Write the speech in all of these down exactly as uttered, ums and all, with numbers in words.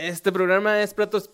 Este programa es platos...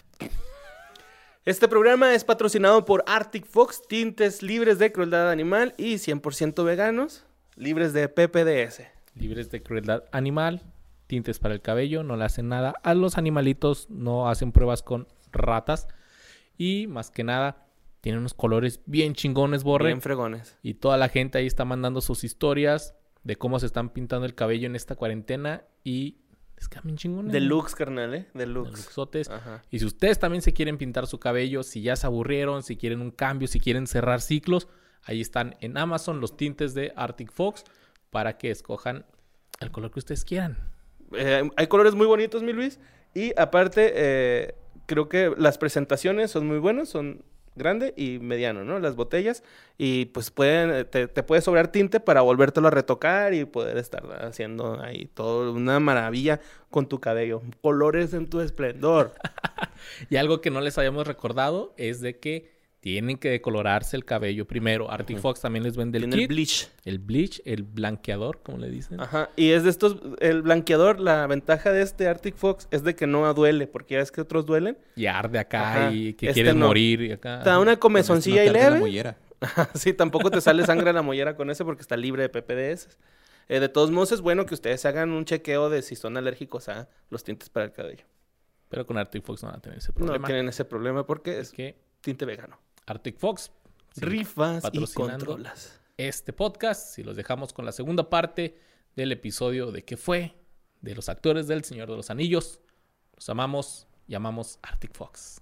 Este programa es patrocinado por Arctic Fox, tintes libres de crueldad animal y cien por ciento veganos, libres de P P D S. Libres de crueldad animal, tintes para el cabello, no le hacen nada a los animalitos, no hacen pruebas con ratas y más que nada tienen unos colores bien chingones, Borre. Bien fregones. Y toda la gente ahí está mandando sus historias de cómo se están pintando el cabello en esta cuarentena y es que bien chingones. Deluxe, carnal, ¿eh? Deluxe. Deluxotes. Ajá. Y si ustedes también se quieren pintar su cabello, si ya se aburrieron, si quieren un cambio, si quieren cerrar ciclos, ahí están en Amazon los tintes de Arctic Fox para que escojan el color que ustedes quieran. Eh, hay colores muy bonitos, mi Luis. Y aparte, eh, creo que las presentaciones son muy buenas, son grande y mediano, ¿no? Las botellas. Y pues pueden, te, te puede sobrar tinte para volvértelo a retocar y poder estar haciendo ahí todo una maravilla con tu cabello. Colores en tu esplendor. Y algo que no les habíamos recordado es de que tienen que decolorarse el cabello primero. Arctic uh-huh. Fox también les vende el Tiene kit. el bleach. El bleach, el blanqueador, como le dicen. Ajá. Y es de estos, el blanqueador, la ventaja de este Arctic Fox es de que no duele, porque ya ves que otros duelen. Y arde acá. Ajá. Y que este quieres no. morir y acá. Te da una comezoncilla no y leve. La mollera. Sí, tampoco te sale sangre a la mollera con ese porque está libre de P P D S. Eh, de todos modos es bueno que ustedes hagan un chequeo de si son alérgicos a los tintes para el cabello. Pero con Arctic Fox no van a tener ese problema. No tienen ese problema porque es que tinte vegano. Arctic Fox. Sí, rifas y controlas este podcast. Si los dejamos con la segunda parte del episodio de qué fue de los actores del Señor de los Anillos. Los amamos y amamos Arctic Fox.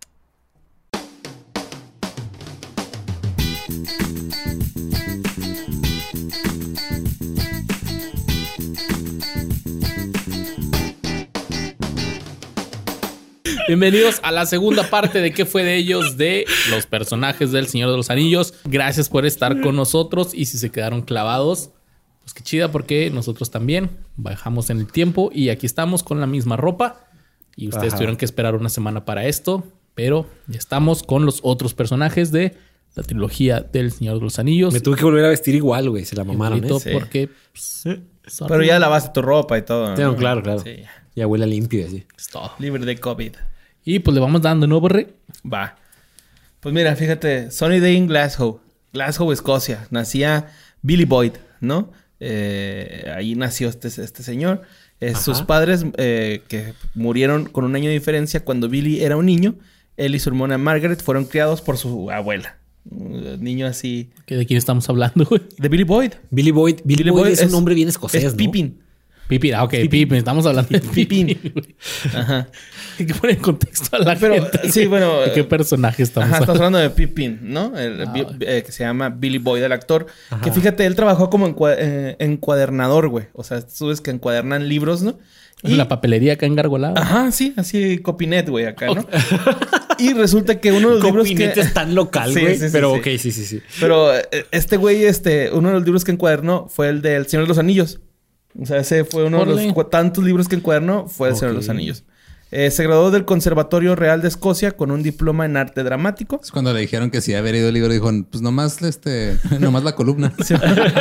Bienvenidos a la segunda parte de qué fue de ellos, de los personajes del Señor de los Anillos. Gracias por estar con nosotros y si se quedaron clavados, pues qué chida porque nosotros también bajamos en el tiempo y aquí estamos con la misma ropa y ustedes Ajá. tuvieron que esperar una semana para esto, pero ya estamos con los otros personajes de la trilogía del Señor de los Anillos. Me tuve que volver a vestir igual, güey, se la mamaron, ¿eh? Sí. Porque pues, pero ya lavaste tu ropa y todo, ¿no? Sí, no, claro, claro. Sí. Ya huele limpio y así. Es todo. Libre de COVID. Y pues le vamos dando, ¿no, Borre? Va. Pues mira, fíjate. Sunny Day in Glasgow. Glasgow, Escocia. Nacía Billy Boyd, ¿no? Eh, ahí nació este, este señor. Eh, sus padres, eh, que murieron con un año de diferencia cuando Billy era un niño. Él y su hermana Margaret fueron criados por su abuela. Un niño así... ¿De quién estamos hablando, güey? De Billy Boyd. Billy Boyd. Billy, Billy Boyd, Boyd es, es un nombre bien escocés, es ¿no? Pippin. Pippin, ah, ok, Pippin. Pippin. Estamos hablando de Pippin. Ajá. Hay que poner en contexto a la Pero, gente. Sí, bueno. ¿De qué personaje estamos Ajá, hablando? estamos hablando de Pippin, ¿no? El, ah, eh, que se llama Billy Boyd, el actor. Ajá. Que fíjate, él trabajó como encua eh, encuadernador, güey. O sea, tú ves que encuadernan libros, ¿no? Y... la papelería acá engargolada. Ajá, sí. Así, Copinet, güey, acá, ¿no? Y resulta que uno de los libros que... Copinet es tan local, güey. Sí, sí, pero sí, ok, sí, sí, sí. Pero este güey, este... Uno de los libros que encuadernó fue el del Señor de los Anillos. O sea, ese fue uno Orle. de los tantos libros que encuadernó. Fue el okay. Señor de los Anillos. Eh, se graduó del Conservatorio Real de Escocia con un diploma en arte dramático. Es cuando le dijeron que si había leído el libro, dijo, pues nomás, este, nomás la columna. Sí.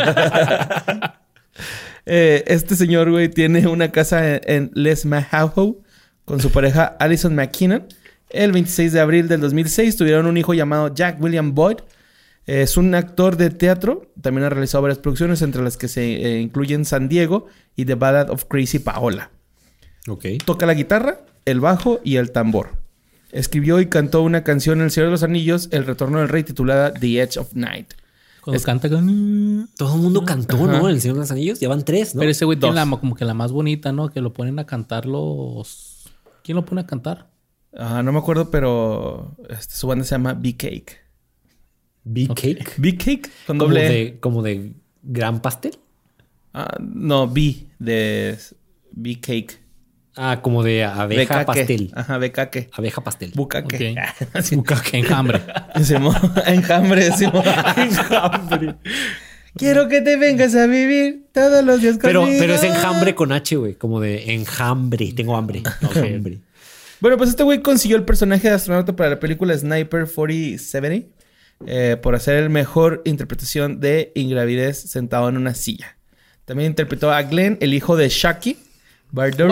eh, este señor, güey, tiene una casa en, en Les Mahahoe con su pareja Alison McKinnon. El veintiséis de abril del dos mil seis tuvieron un hijo llamado Jack William Boyd. Es un actor de teatro. También ha realizado varias producciones, entre las que se eh, incluyen San Diego y The Ballad of Crazy Paola. Okay. Toca la guitarra, el bajo y el tambor. Escribió y cantó una canción en El Señor de los Anillos, El Retorno del Rey, titulada The Edge of Night. Cuando es... canta con... Todo el mundo cantó, Ajá. ¿no? En El Señor de los Anillos. Ya van tres, ¿no? Pero ese güey tiene la, como que la más bonita, ¿no? Que lo ponen a cantar los... ¿Quién lo pone a cantar? Ah, no me acuerdo, pero... Este, su banda se llama Big Cake. ¿Big okay. Cake? Big Cake. Con ¿Como doble de, ¿Como de gran pastel? Ah, no, B. De Big Cake. Ah, como de abeja Becaque. pastel. Ajá, becaque. Abeja pastel. Bucaque. Okay. Bucaque, enjambre. Enjambre, decimos. Enjambre. Quiero que te vengas a vivir todos los días conmigo. Pero, pero es enjambre con H, güey. Como de enjambre. Tengo hambre. Enjambre. Bueno, pues este güey consiguió el personaje de astronauta para la película Sniper cuarenta setenta eh, por hacer el mejor interpretación de ingravidez sentado en una silla. También interpretó a Glenn, el hijo de Shaki Bardory,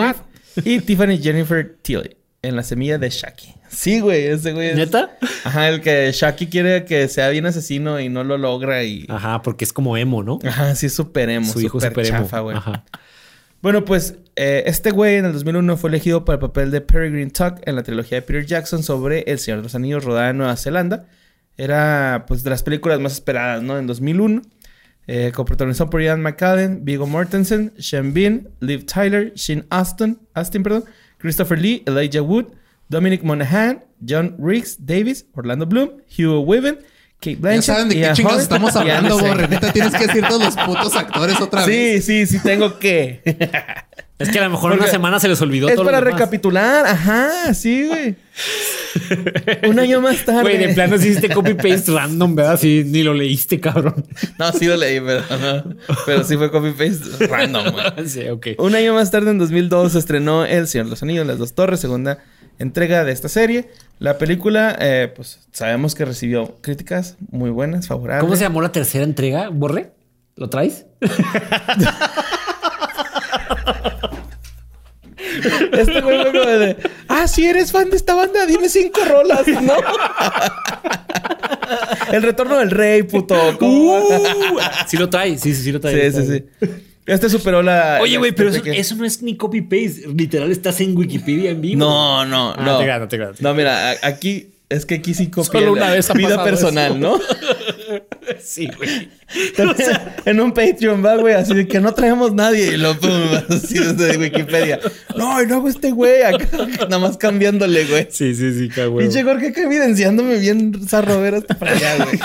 Y Tiffany Jennifer Tilly en La semilla de Shaki. Sí, güey, ese güey es... ¿Neta? Ajá, el que Shaki quiere que sea bien asesino y no lo logra y... Ajá, porque es como emo, ¿no? Ajá, sí es súper emo, Su hijo es súper súper emo. chafa, güey. Ajá. Bueno, pues eh, este güey en el dos mil uno fue elegido para el papel de Peregrine Tuck en la trilogía de Peter Jackson sobre El Señor de los Anillos, rodada en Nueva Zelanda. Era, pues, de las películas más esperadas, ¿no? En dos mil uno. Eh, coprotagonizado por Ian McKellen, Viggo Mortensen, Sean Bean, Liv Tyler, Sean Astin, Astin, perdón, Christopher Lee, Elijah Wood, Dominic Monaghan, John Rhys Davis, Orlando Bloom, Hugo Weaving, Kate Blanchett. Ya saben de qué Ian chingados Holm, estamos y hablando, Anna Borre. Seng. Neta, tienes que decir todos los putos actores otra vez. Sí, sí, sí tengo que. Es que a lo mejor en Porque una semana se les olvidó Es todo para lo demás. recapitular. Ajá, sí, güey. Un año más tarde. Güey, de plano sí hiciste copy-paste random, ¿verdad? Sí, ni lo leíste, cabrón. No, sí lo leí, pero, ajá. Pero sí fue copy-paste random, güey. Sí, ok. Un año más tarde, en dos mil dos, se estrenó El Señor de los Anillos, Las Dos Torres, segunda entrega de esta serie. La película, eh, pues sabemos que recibió críticas muy buenas, favorables. ¿Cómo se llamó la tercera entrega, Borre? ¿Lo traes? Este güey fue como de... Ah, sí, eres fan de esta banda. Dime cinco rolas, ¿no? El retorno del rey, puto. ¿Cómo? Uh, sí lo trae. Sí, sí, sí lo trae. Sí, sí, sí. Este superó la... Oye, la güey, pero eso, que- eso no es ni copy-paste. Literal, estás en Wikipedia en vivo. No, no, Ah, no. te gano, te gano. No, mira, a- aquí... Es que aquí sí copié Solo una la vez ha vida pasado personal, eso. ¿no? Sí, güey. También en un Patreon va, güey, así de que no traemos nadie. Y lo pum, así desde Wikipedia. No, y luego este güey acá, nada más cambiándole, güey. Sí, sí, sí, cabrón. Pinche Jorge acá evidenciándome bien zarro ver hasta para allá, güey.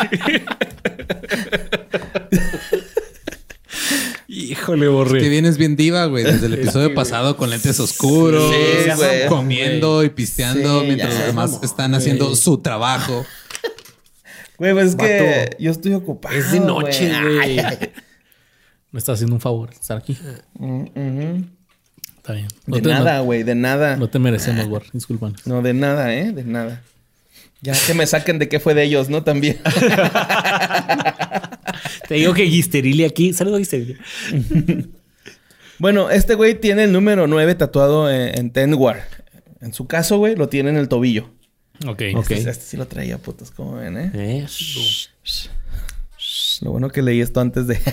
Híjole, Borre. Que vienes bien diva, güey. Desde el episodio pasado con lentes oscuros. Sí, güey. Comiendo y pisteando Sí, mientras ya, los demás mamón, están güey. haciendo su trabajo. Güey, pues es que Vato. yo estoy ocupado. Es de noche, güey. Me está haciendo un favor estar aquí. Mm, ujú. Está bien. De te, nada, güey, de nada. No, no te merecemos, War. Disculpan. No, de nada, ¿eh? De nada. Ya que me saquen de qué fue de ellos, ¿no? También. Te digo que Gisterilli aquí. Saludos, Gisterilli. Bueno, este güey tiene el número nueve tatuado en, en Tenwar. En su caso, güey, lo tiene en el tobillo. Ok. Ok. Este, este sí lo traía, putos, como ven, ¿eh? Eh, Lo bueno que leí esto antes de...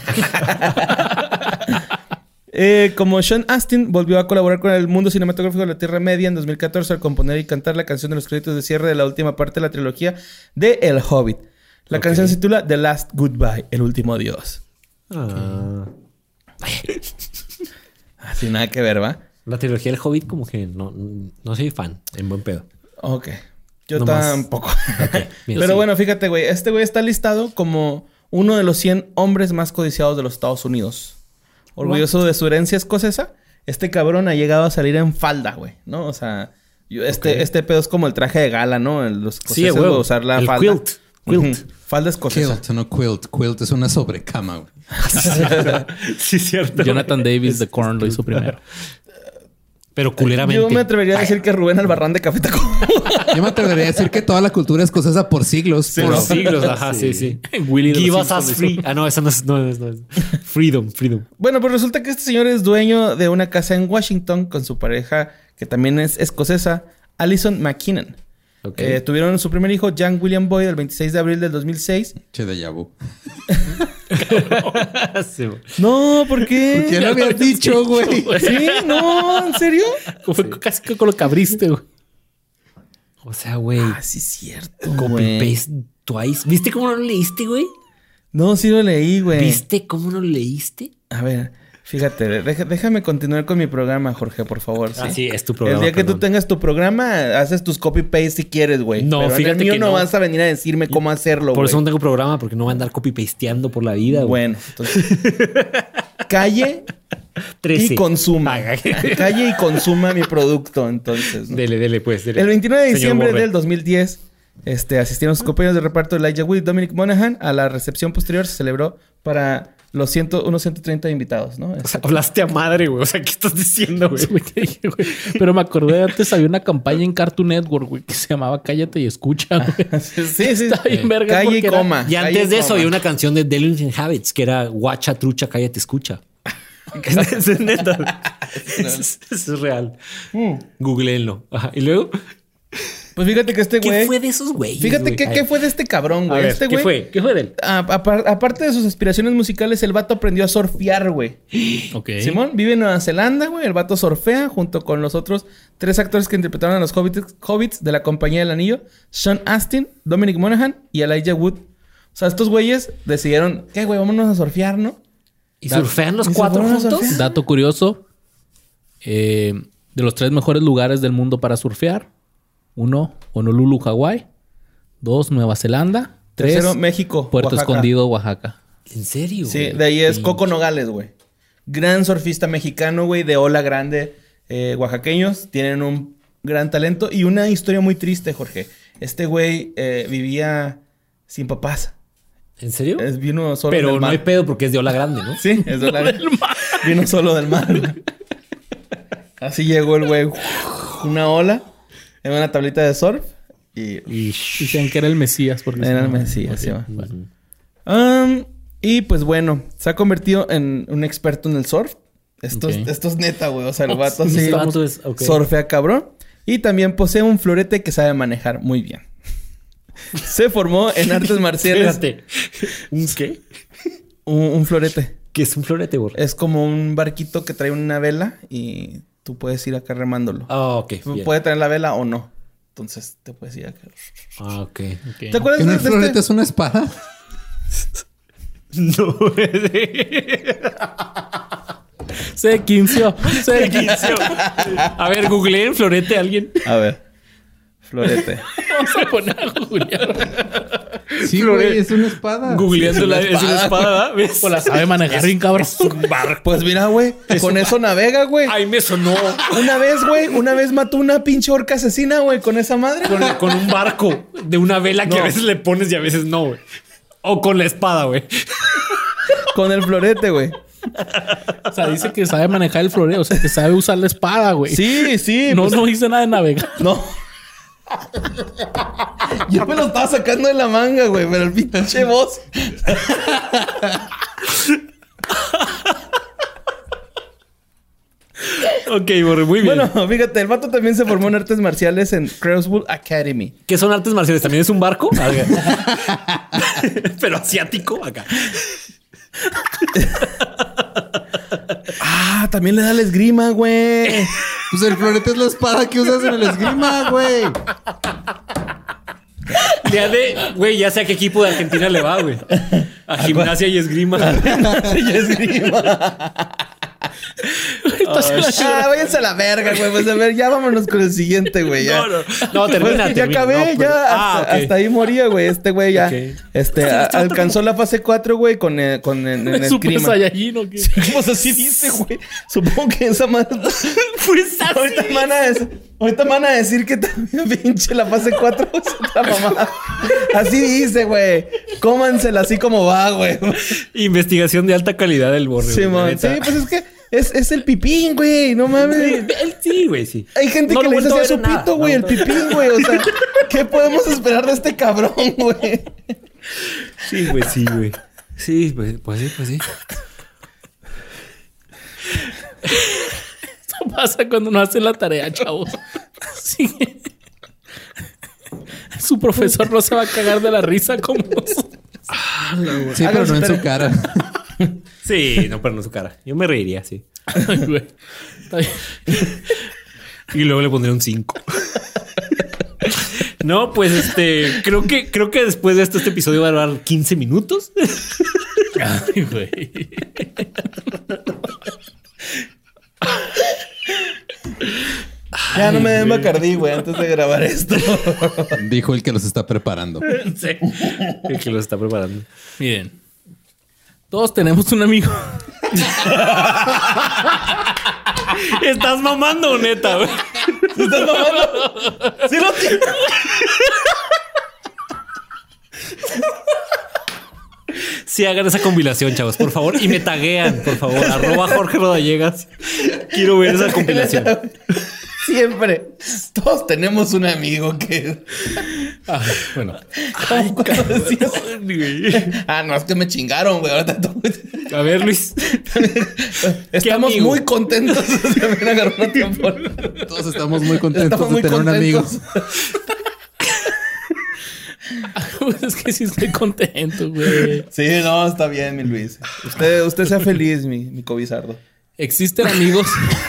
Eh, como Sean Astin volvió a colaborar con el mundo cinematográfico de la Tierra Media en dos mil catorce al componer y cantar la canción de los créditos de cierre de la última parte de la trilogía de El Hobbit. La Ok. canción se titula The Last Goodbye, El Último Adiós. ah. Así nada que ver, ¿va? La trilogía del Hobbit como que no, no soy fan. En buen pedo. Ok. Yo No más. tampoco. bien, Pero sí. bueno, fíjate, güey. Este güey está listado como uno de los cien hombres más codiciados de los Estados Unidos. Orgulloso de su herencia escocesa, este cabrón ha llegado a salir en falda, güey, ¿no? O sea, yo- este, Ok. este pedo es como el traje de gala, ¿no? Los Sí, escoceses, güey. güey, usar la El falda. quilt. Quilt. Ujú. Falda escocesa. Quilt, no quilt. Quilt es una sobrecama, güey. Sí, cierto. Jonathan Davis de Korn lo hizo primero. Pero culeramente. Yo me atrevería a decir que Rubén Albarrán de Café Tacuba. Yo me atrevería a decir que toda la cultura escocesa por siglos. Por pero- siglos, ajá, sí, sí. Willy de Give los us us Simpsons free. Ah, no, esa no es, no es, no es. Freedom, freedom. Bueno, pues resulta que este señor es dueño de una casa en Washington con su pareja, que también es escocesa, Alison McKinnon. Ok. Eh, tuvieron su primer hijo, Jan William Boyd, el veintiséis de abril del dos mil seis. Che de Yabu. Sí, güey. No, ¿por qué? ¿Qué lo habías dicho, güey? Sí, no, ¿en serio? Fue casi que con lo que abriste, güey. O sea, güey. Ah, sí es cierto, Copy güey. paste twice. ¿Viste cómo no lo leíste, güey? No, sí lo leí, güey. ¿Viste cómo no lo leíste? A ver, fíjate, deja- déjame continuar con mi programa, Jorge, por favor. ¿sí? Ah, sí, es tu programa. El día que tú perdón. tengas tu programa, haces tus copy-paste si quieres, güey. No, Pero en fíjate el mío que no, no. vas a venir a decirme cómo hacerlo, Por güey. eso no tengo programa, porque no voy a andar copy-pasteando por la vida, güey. Bueno, entonces... calle trece. y consuma. Paga. Calle y consuma mi producto, entonces. ¿no? Dele, dele, pues. Dele. El veintinueve de Señor diciembre Borre. del dos mil diez, este, asistieron sus compañeros de reparto Elijah Wood y Dominic Monaghan. A la recepción posterior se celebró para los cien, unos ciento treinta invitados, ¿no? O sea, hablaste a madre, güey. O sea, ¿qué estás diciendo, güey? Güey, te dije, güey. Pero me acordé antes había una campaña en Cartoon Network, güey, que se llamaba Cállate y Escucha, güey. Sí, sí, sí. Está bien verga Calle y porque era- coma. Y calle antes de eso coma. había una canción de Delinquent Habits que era Guacha, trucha, cállate, escucha. Eso es neta. Eso es real. Mm. Googleenlo. Ajá. Y luego, Pues fíjate que este güey... ¿qué fue de esos güeyes? Fíjate güey? que, ¿qué fue de este cabrón, A güey? ver, Este ¿qué güey... fue? ¿Qué fue de él? a- apar- aparte de sus aspiraciones musicales, el vato aprendió a surfear, güey. Ok. Simón vive en Nueva Zelanda, güey. El vato surfea junto con los otros tres actores que interpretaron a los hobbits, hobbits de la Compañía del Anillo. Sean Astin, Dominic Monaghan y Elijah Wood. O sea, estos güeyes decidieron... ¿Qué, güey? Vámonos a surfear, ¿no? ¿Y surfean los ¿Y se cuatro fueron a juntos? surfear? Dato curioso. eh, de los tres mejores lugares del mundo para surfear. Uno, Honolulu, Hawái. Dos, Nueva Zelanda. Tres, Tercero, México, Puerto Oaxaca. Escondido, Oaxaca. ¿En serio? Sí, güey? de ahí es Coco Nogales, güey. Gran surfista mexicano, güey, de ola grande. Eh, oaxaqueños tienen un gran talento y una historia muy triste, Jorge. Este güey eh, vivía sin papás. ¿En serio? Es, vino solo Pero del no mar. hay pedo porque es de ola grande, ¿no? Sí, es de ola grande. Vino solo del mar, güey. Así llegó el güey. Una ola en una tablita de surf y... Dicen que era el Mesías. Porque Era si el no- Mesías, Ok, sí, va. bueno. Um, y pues bueno, se ha convertido en un experto en el surf. Esto, es, Ok. esto es neta, güey. O sea, el vato Este sí vato es- ok. surfea cabrón. Y también posee un florete que sabe manejar muy bien. Se formó en artes marciales. Espérate. ¿Un qué? Un, un florete. ¿Qué es un florete, güey? Es como un barquito que trae una vela y tú puedes ir acá remándolo. Ah, ok. bien. Puede traer la vela o no. Entonces te puedes ir acá. Ah, ok. Ok. ¿Te acuerdas ¿Que no de, el de florete este? es una espada? No. Se quinció. Se quinció. A ver, googleen florete a alguien. A ver. Florete. Vamos a poner a googlear. Sí, güey, es una espada. Googleándola es una es una espada, ¿ves? O la sabe manejar bien, cabrón. Pues mira, güey. Con eso navega, güey. Ay, me sonó Una vez, güey, una vez mató una pinche orca asesina, güey, con esa madre. con, con un barco de una vela que No. a veces le pones y a veces no, güey. O con la espada, güey. Con el florete, güey. O sea, dice que sabe manejar el floreo. O sea, que sabe usar la espada, güey. Sí, sí. No, pues, no hice nada de navegar. no. Yo me lo estaba sacando de la manga, güey, pero el pinche voz. Ok, Borre, muy bien. Bueno, fíjate, el vato también se formó en artes marciales en Crowswood Academy. ¿Qué son artes marciales? ¿También es un barco? Pero asiático acá. Ah, también le da la esgrima, güey. Pues el florete es la espada que usas en el esgrima, güey. Ya de, güey, ya sé a qué equipo de Argentina le va, güey. A gimnasia y esgrima. Y esgrima. Ah, váyanse a la verga, güey. Pues a ver, ya vámonos con el siguiente, güey. Ya. No, no. No, Pues termina, es que ya termina. acabé, No, pero- ya Ah, hasta, ok. hasta ahí moría, güey. Este güey ya Ok. este, a- alcanzó la fase cuatro, güey, con, eh, con en, en Super esgrima. Saiyajin o qué. Pues así dice, güey. Supongo que esa madre. Pues así. Ahorita me van a decir, ahorita me van a decir que también pinche la fase cuatro es otra mamada. Así dice, güey. Cómansela así como va, güey. Investigación de alta calidad del Borre. Sí, güey, man. la Sí, neta. pues es que es, es el pipín, güey. No mames. Él sí, güey, sí. Hay gente No que lo le dice vuelto así a a su ver en nada. pito, güey, No, el no. pipín, güey. O sea, ¿qué podemos esperar de este cabrón, güey? Sí, güey, sí, güey. Sí, pues, pues sí, pues sí. Eso pasa cuando no hace la tarea, chavos. Sí. Su profesor no se va a cagar de la risa como nosotros. Sí, pero no en su Háganse- cara. Sí, no, pero no su cara. Yo me reiría, sí. Ay, güey. Está bien. Y luego le pondría un cinco. No, pues este, creo que, creo que después de esto, este episodio va a durar quince minutos. Ay, güey. Ya no me den Bacardí, güey, antes de grabar esto. Dijo el que los está preparando. Sí. El que lo está preparando. Miren. Todos tenemos un amigo. Estás mamando, neta, güey. ¿Estás mamando? Sí lo tiene. Sí, hagan esa compilación, chavos, por favor. Y me taguean, por favor. Arroba Jorge Rodallegas. Quiero ver esa compilación. Siempre. Todos tenemos un amigo que... Ah, bueno. Ay, ¿cómo decías? Ah, no, es que me chingaron, güey. Ahorita tú... A ver, Luis. Estamos amigo? muy contentos. También agarró una temporada. Todos estamos muy contentos Estamos de muy tener contentos. un amigo. Es que sí estoy contento, güey. Sí, no, está bien, mi Luis. Usted, usted sea feliz, mi, mi cobizardo. Existen amigos...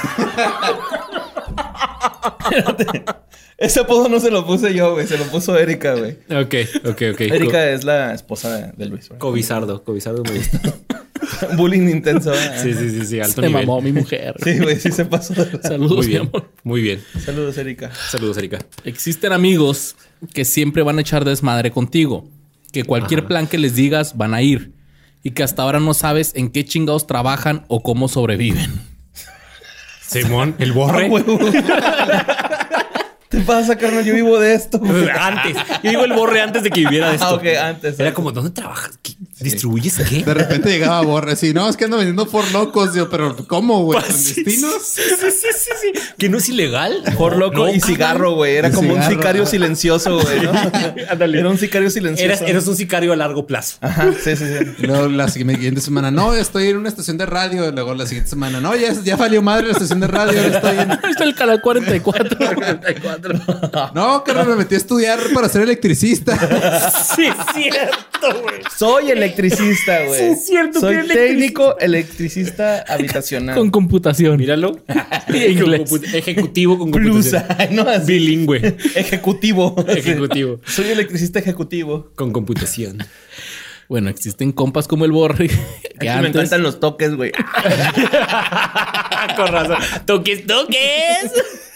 Ese apodo no se lo puse yo, güey. Se lo puso Erika, güey. Ok, ok, ok. Erika es la esposa de, de Luis, güey. Cobizardo. Cobizardo me gusta. Bullying intenso. ¿eh? Sí, sí, sí, sí. Alto Se nivel. mamó mi mujer. Sí, güey. Sí se pasó. de verdad. Saludos, Muy mi bien. amor. Muy bien. Saludos, Erika. Saludos, Erika. Existen amigos que siempre van a echar desmadre contigo. Que cualquier Ajá. plan que les digas van a ir. Y que hasta ahora no sabes en qué chingados trabajan o cómo sobreviven. Simón, el Ah, borre. huevo. ¿Te pasa, carnal? Yo vivo de esto, güey. Antes. Yo digo el borre antes de que viviera de esto. Ah, ok, antes. Era como, ¿dónde trabajas? ¿Qué? ¿Distribuyes qué? De repente llegaba Borre así, no, es que ando vendiendo por locos, yo, pero ¿cómo, güey? Sí, ¿Clandestinos? Sí, sí, sí, sí, sí. ¿Que no es ilegal? Por loco No, y cigarro, güey. Era Y como cigarro, un sicario ajá. silencioso, güey, ¿no? Ándale. Era un sicario silencioso. Eras, eras un sicario a largo plazo. Ajá, sí, sí, sí. Y luego la siguiente semana, no, estoy en una estación de radio. Luego la siguiente semana, no, ya, ya valió madre la estación de radio. Ahora estoy en... Ahí está el canal cuarenta y cuatro. No, carnal, me metí a estudiar para ser electricista. Sí, es cierto, güey. Soy electricista, güey. Sí, es cierto, Soy que electricista. técnico electricista habitacional. Con computación. Míralo. Y inglés. Ejecutivo con Plus, computación. ay, no, así. Bilingüe. Ejecutivo. Ejecutivo. Soy electricista ejecutivo. Con computación. Bueno, existen compas como el Borre. Que Aquí me antes... encantan los toques, güey. Con razón. Toques, toques.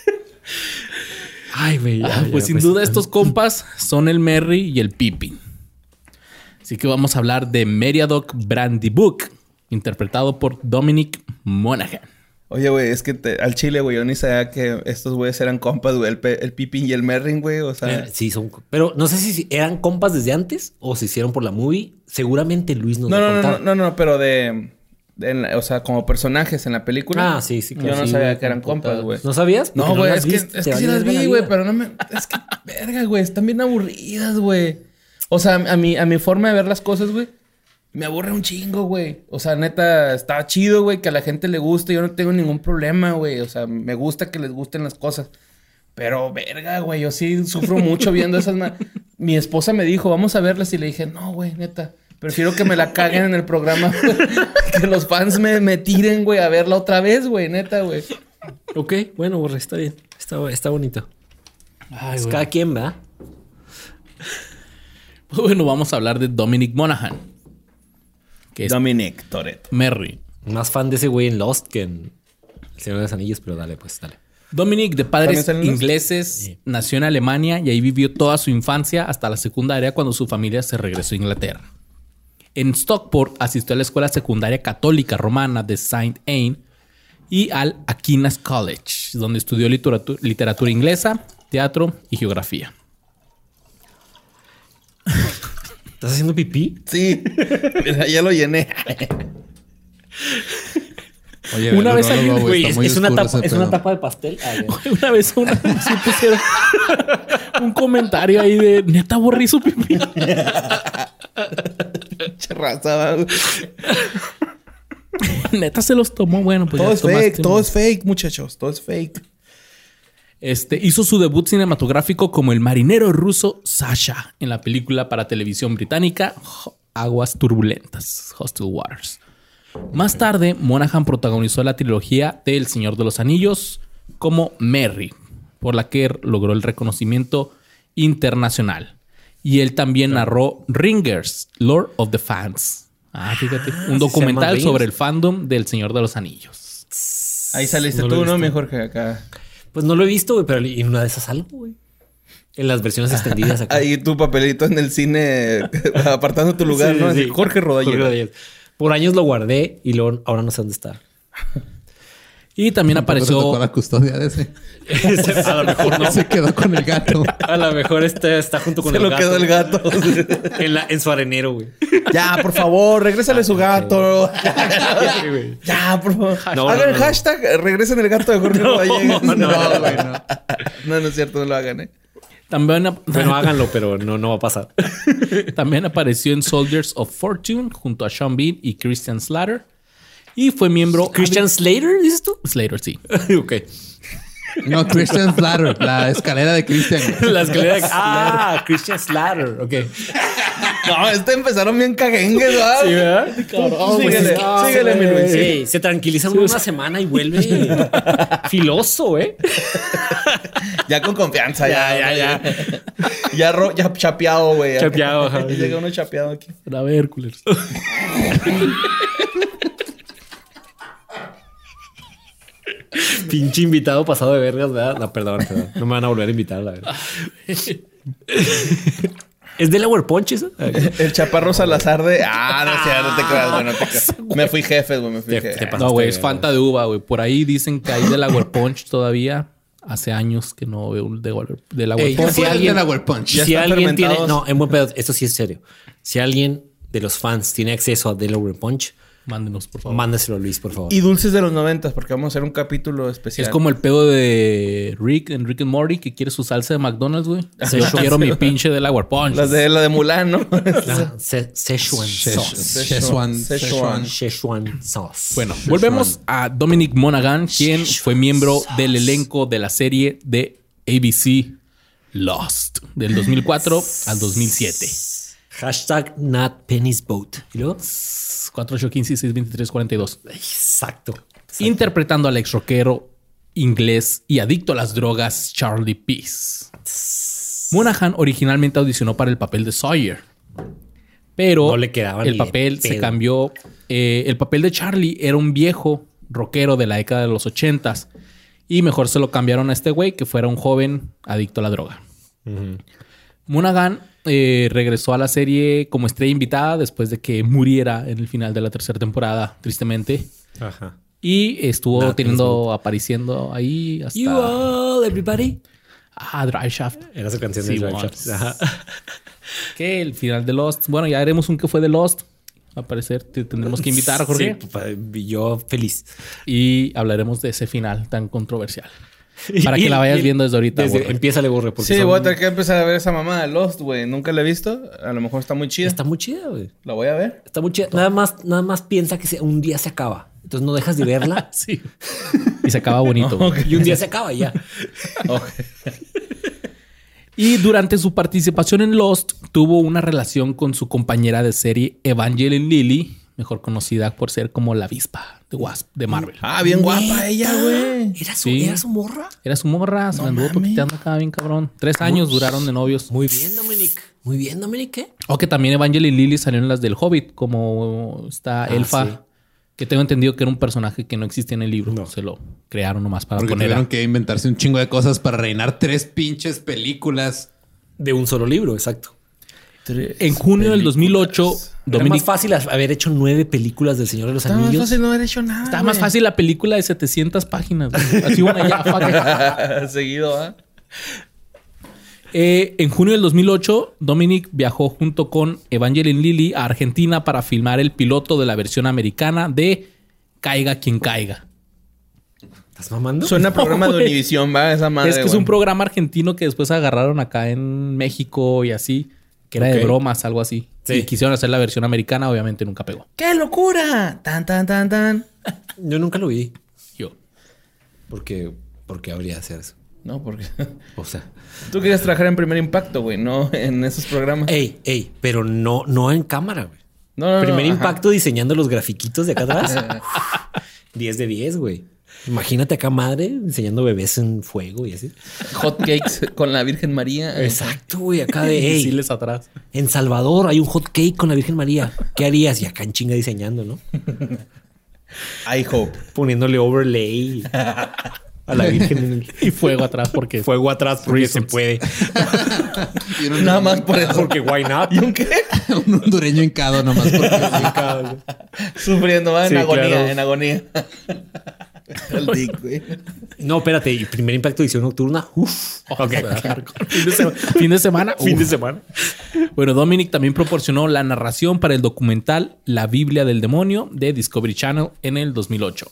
Ay, güey. Ah, pues sin duda estos compas son el Merry y el Pippin. Así que vamos a hablar de Meriadoc Brandybuck, interpretado por Dominic Monaghan. Oye, güey, es que te- al chile, güey, yo ni sabía que estos güeyes eran compas, güey. El, pe- el Pippin y el Merrin, güey. O sea, Eh, Sí, son. Pero no sé si eran compas desde antes o se hicieron por la movie. Seguramente Luis nos no, va a no, no, contar. no, no, no, pero de, de en la- o sea, como personajes en la película. Ah, sí, sí. Yo claro, no sí, sabía güey, que eran con compas, puta- güey. ¿No sabías? No, Porque güey, las es que, viste, es te que sí vale las verga vi, la güey, vida. pero no me... Es que, verga, güey, están bien aburridas, güey. O sea, a mi, a mi forma de ver las cosas, güey, me aburre un chingo, güey. O sea, neta, está chido, güey, que a la gente le guste. Yo no tengo ningún problema, güey. O sea, me gusta que les gusten las cosas. Pero, verga, güey, yo sí sufro mucho viendo esas... ma- Mi esposa me dijo, vamos a verlas. Y le dije, no, güey, neta. Prefiero que me la caguen en el programa, güey. Que los fans me, me tiren, güey, a verla otra vez, güey, neta, güey. Ok, bueno, Borre, está bien. Está, está bonito. Ay, Es güey. cada quien, ¿verdad? Pues bueno, vamos a hablar de Dominic Monaghan, que es Dominic Toretto. Merry. Más fan de ese güey en Lost que en El Señor de los Anillos, pero dale, pues, dale. Dominic, de ¿También padres salen los? ingleses, Sí. nació en Alemania y ahí vivió toda su infancia hasta la secundaria cuando su familia se regresó a Inglaterra. En Stockport asistió a la escuela secundaria católica romana de Saint Anne y al Aquinas College, donde estudió literatura, literatura inglesa, teatro y geografía. ¿Estás haciendo pipí? Sí, ya lo llené. Oye, Una velo, vez no, alguien, no, Güey, está es, muy es una oscuro tapa, ese es una pedo. tapa de pastel. Ah, ya. Una vez una sí pusieron un comentario ahí de neta aburrí su pipí. Charraza, güey. Neta se los tomó. Bueno, pues Todo ya es fake, tomaste todo un- es fake, muchachos. Todo es fake. Este, hizo su debut cinematográfico como el marinero ruso Sasha en la película para televisión británica Aguas Turbulentas, Hostile Waters. Más tarde, Monaghan protagonizó la trilogía de El Señor de los Anillos como Merry, por la que logró el reconocimiento internacional. Y él también narró Ringers, Lord of the Fans. Ah, fíjate, un ¿sí se llama documental Ringers? sobre el fandom del Señor de los Anillos. Ahí saliste No lo he tú, ¿no, visto. mi Jorge? Acá. Pues no lo he visto, güey, pero en una de esas algo, güey. En las versiones extendidas acá. Ahí tu papelito en el cine apartando tu lugar, Sí, ¿no? sí, Así, sí. Jorge Rodallega. Jorge Rodallega. Por años lo guardé y luego ahora no sé dónde está. Y también Tampoco apareció... se tocó la custodia de ese. A lo mejor no. Se quedó con el gato. A lo mejor este está junto con Se el lo gato. quedó el gato. En, la, en su arenero, güey. Ya, por favor, regrésale su gato. Sí, güey. Ya, por favor. No, hagan no, no, no. hashtag, regresen el gato de Jorge No, Rodallegues. no, No, no, güey, no. No, no es cierto, no lo hagan, eh. También, ap- Bueno, háganlo, pero no, no va a pasar. también apareció en Soldiers of Fortune junto a Sean Bean y Christian Slater. Y fue miembro... ¿Christian Slater, dices tú? Slater, sí. Ok. No, Christian Slater. La escalera de Christian. La escalera de... Ah, Christian Slater. Ok. No, este empezaron bien caguengues, ¿verdad? Sí, ¿verdad? Cabrón, Pues síguele, es que- síguele, mi Luis. Sí, se tranquiliza uno una semana y vuelve filoso, ¿eh? Ya con confianza, ya, Ya, ya, ya, ya. Ya, ro- ya chapeado, güey. Chapeado, ajá. Llega uno chapeado aquí. A ver, culeros. Pinche invitado pasado de vergas, ¿verdad? No, perdón, perdón. No me van a volver a invitar, la verdad. ¿Es Delaware Punch eso? El chaparro Salazar de... Ah, no sé, no te creas, güey, no te creas. Me fui jefe, güey, me fui Te- jefe. te pasaste No, güey, de es verga. Fanta de uva, güey. Por ahí dicen que hay Delaware Punch todavía. Hace años que no veo un Delaware Delaware Ey, Punch. ¿Qué Si fue el alguien- Delaware Punch? Ya Si están alguien tiene... fermentados. No, en buen pedo, esto sí es serio. Si alguien de los fans tiene acceso a Delaware Punch, Mándenos, por favor. mándaselo a Luis, por favor. Y dulces de los noventas, porque vamos a hacer un capítulo especial. Es como el pedo de Rick en Rick and Morty que quiere su salsa de McDonald's, güey. Yo Szechuan. quiero mi pinche Delaware Punch. Las de la de Mulan, ¿no? Ah, Se- Szechuan sauce. Szechuan. Szechuan. Szechuan sauce. Bueno, volvemos a Dominic Monaghan, quien fue miembro del elenco de la serie de A B C Lost del dos mil cuatro al dos mil siete. Hashtag not Penny's boat. ¿Y luego? cuatro ocho uno cinco seis dos tres cuatro dos. Exacto. Interpretando al ex rockero inglés y adicto a las drogas Charlie Peace. Monaghan originalmente audicionó para el papel de Sawyer, pero No le quedaba el ni de papel se pedo. cambió. Eh, el papel de Charlie era un viejo rockero de la década de los ochentas y mejor se lo cambiaron a este güey que fuera un joven adicto a la droga. Monaghan eh, regresó a la serie como estrella invitada después de que muriera en el final de la tercera temporada, tristemente. Ajá. Y estuvo Nah, teniendo, apareciendo ahí hasta... You all, everybody. Ah, Dry Shaft. Era su canción Sí, de Drive mon. Shaft. Ajá. Que el final de Lost. Bueno, ya haremos un que fue de Lost. Al parecer te tendremos que invitar a Jorge. Sí, pa- yo feliz. Y hablaremos de ese final tan controversial. Para que la vayas viendo desde ahorita, Desde, Borre. empiézale, Borre. porque Sí, son- voy a tener que empezar a ver esa mamá de Lost, güey. Nunca la he visto. A lo mejor está muy chida. Está muy chida, güey. La voy a ver. Está muy chida. Nada más, nada más piensa que se- un día se acaba. Entonces no dejas de verla. Sí. Y se acaba bonito. güey. Y un día se acaba y ya. Ok. Y durante su participación en Lost, tuvo una relación con su compañera de serie Evangeline Lilly, mejor conocida por ser como la avispa de Wasp de Marvel. Ah, bien guapa ella, güey. ¿Era su, Sí. ¿Era su morra? Era su morra, se la anduvo toqueteando acá bien cabrón. Tres años duraron de novios. Muy bien, Dominic. Muy bien, Dominic. ¿eh? O que también Evangeline Lilly salió en las del Hobbit, como está Elfa, sí. que tengo entendido que era un personaje que no existía en el libro. No. Se lo crearon nomás para Porque poner tuvieron a... que inventarse un chingo de cosas para reinar tres pinches películas. De un solo libro, exacto. En junio del dos mil ocho, Era más Dominic... fácil haber hecho nueve películas del Señor de los Está más Anillos. fácil no haber hecho nada. Estaba más fácil la película de setecientas páginas. güey. Así una ya, fuck it. fácil. Seguido, ¿ah? Eh, en junio del dos mil ocho, Dominic viajó junto con Evangeline Lilly a Argentina para filmar el piloto de la versión americana de Caiga quien caiga. ¿Estás mamando? Suena a programa de güey. Univisión, va, esa madre. es que es güey. un programa argentino que después agarraron acá en México y así, que era de Ok. bromas, algo así. Sí. Y quisieron hacer la versión americana, obviamente nunca pegó. ¡Qué locura! Tan, tan, tan, tan. Yo nunca lo vi. Yo. Porque, porque habría de hacer eso. No, porque O sea, tú querías trabajar en Primer Impacto, güey, no en esos programas. ey, ey, pero no, no en cámara, güey. No, no, no, Primer ajá. impacto diseñando los grafiquitos de acá atrás. diez de diez, güey. Imagínate acá madre diseñando bebés en fuego y así. Hot cakes con la Virgen María. Exacto, güey. Acá de, ey, Misiles atrás. en Salvador hay un hot cake con la Virgen María. ¿Qué harías? Y acá en chinga diseñando, ¿no? I hope. Poniéndole overlay a la Virgen en el Y fuego atrás porque... fuego atrás porque se puede. Y un- Nada más por eso. Porque why not? ¿Y un qué? un hondureño hincado nomás porque sí. Sufriendo, va en Sí, agonía, claro. en agonía. El Dick, güey. No, espérate. Y primer impacto de edición nocturna. Uf. Oh, ok. fin, de se- fin de semana. Fin de Uf. semana. Bueno, Dominic también proporcionó la narración para el documental La Biblia del Demonio de Discovery Channel en el dos mil ocho.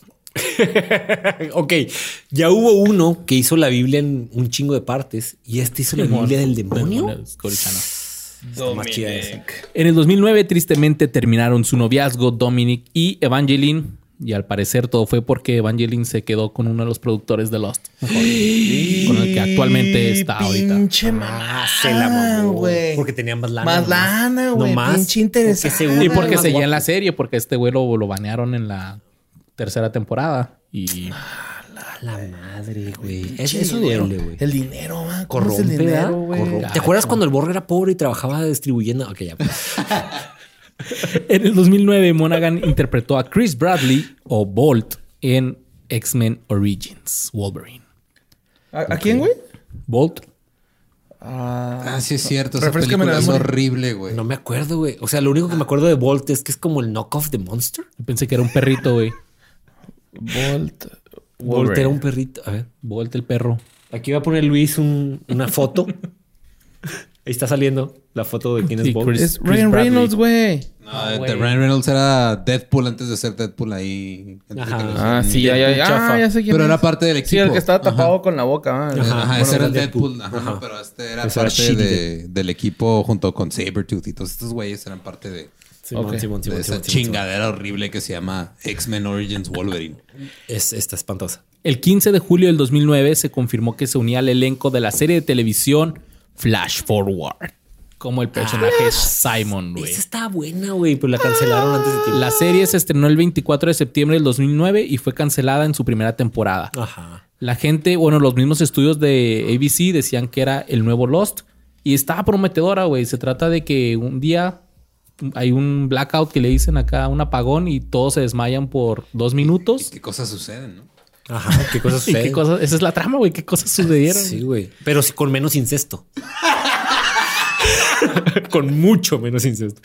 Ok. Ya hubo uno que hizo la Biblia en un chingo de partes. Y este hizo la Biblia del demonio. Discovery Channel. Está más chida esa. Dominic. En el dos mil nueve, tristemente, terminaron su noviazgo Dominic y Evangeline. Y al parecer todo fue porque Evangeline se quedó con uno de los productores de Lost. Mejor. Con el que actualmente está ahorita. Pinche Ah, mamá, se la mamó, güey. Porque tenía más lana. Más nomás. lana, güey. Nomás. Pinche interesante. Porque seguro Y porque era más seguía en la guapo. serie, porque este güey lo, lo banearon en la tercera temporada. Y A la madre, güey. Es- Pinche Eso dinero. duele, güey. El dinero, man. ¿Cómo es Corrompe, el dinero, ¿verdad? güey? Corrompe. ¿Te acuerdas cuando el Borg era pobre y trabajaba distribuyendo? Ok, ya. Pues. en el dos mil nueve, Monaghan interpretó a Chris Bradley o Bolt en X-Men Origins Wolverine. ¿A, ¿a quién, güey? Bolt. Ah, Ah, sí es cierto. Esa Refrescame la película es memoria. horrible, güey. No me acuerdo, güey. O sea, lo único que me acuerdo de Bolt es que es como el knockoff de Monster. Pensé que era un perrito, güey. Bolt. Bolt era un perrito. A ver. Bolt el perro. Aquí va a poner Luis un- una foto. Ahí está saliendo la foto de quién es Sí, Bolt. Chris- Es Ryan Bradley. Reynolds, güey. No, Ah, de güey. Ryan Reynolds era Deadpool antes de ser Deadpool ahí. antes de Ajá. que lo Ah, hicieran. sí, ya, ya, ya. chafa. Ah, ya sé quién Pero es. era parte del equipo. Sí, el que estaba tapado con la boca. ah. Ajá, Bueno, ese era era Deadpool. Deadpool. Ajá, Ajá. no, pero este era Ese era parte Shitty de- del equipo junto con Sabretooth y todos estos güeyes eran parte de, Simón, Ok. Simón, de Simón, esa Simón, Simón, chingadera horrible que se llama X-Men Origins Wolverine. Simón. Es, está espantosa. El quince de julio del dos mil nueve se confirmó que se unía al elenco de la serie de televisión Flash Forward. Como el personaje Simon, güey. Esa estaba buena, güey, pero la cancelaron antes de tiempo. La serie se estrenó el veinticuatro de septiembre del dos mil nueve y fue cancelada en su primera temporada. Ajá. La gente, bueno, los mismos estudios de A B C decían que era el nuevo Lost y estaba prometedora, güey. Se trata de que un día hay un blackout que le dicen acá, un apagón y todos se desmayan por dos minutos. ¿Qué cosas suceden, no? Ajá. ¿Qué cosas ¿Y suceden? qué cosas? Esa es la trama, güey. ¿Qué cosas sucedieron? Sí, güey. Pero sí con menos incesto. Con mucho menos incesto.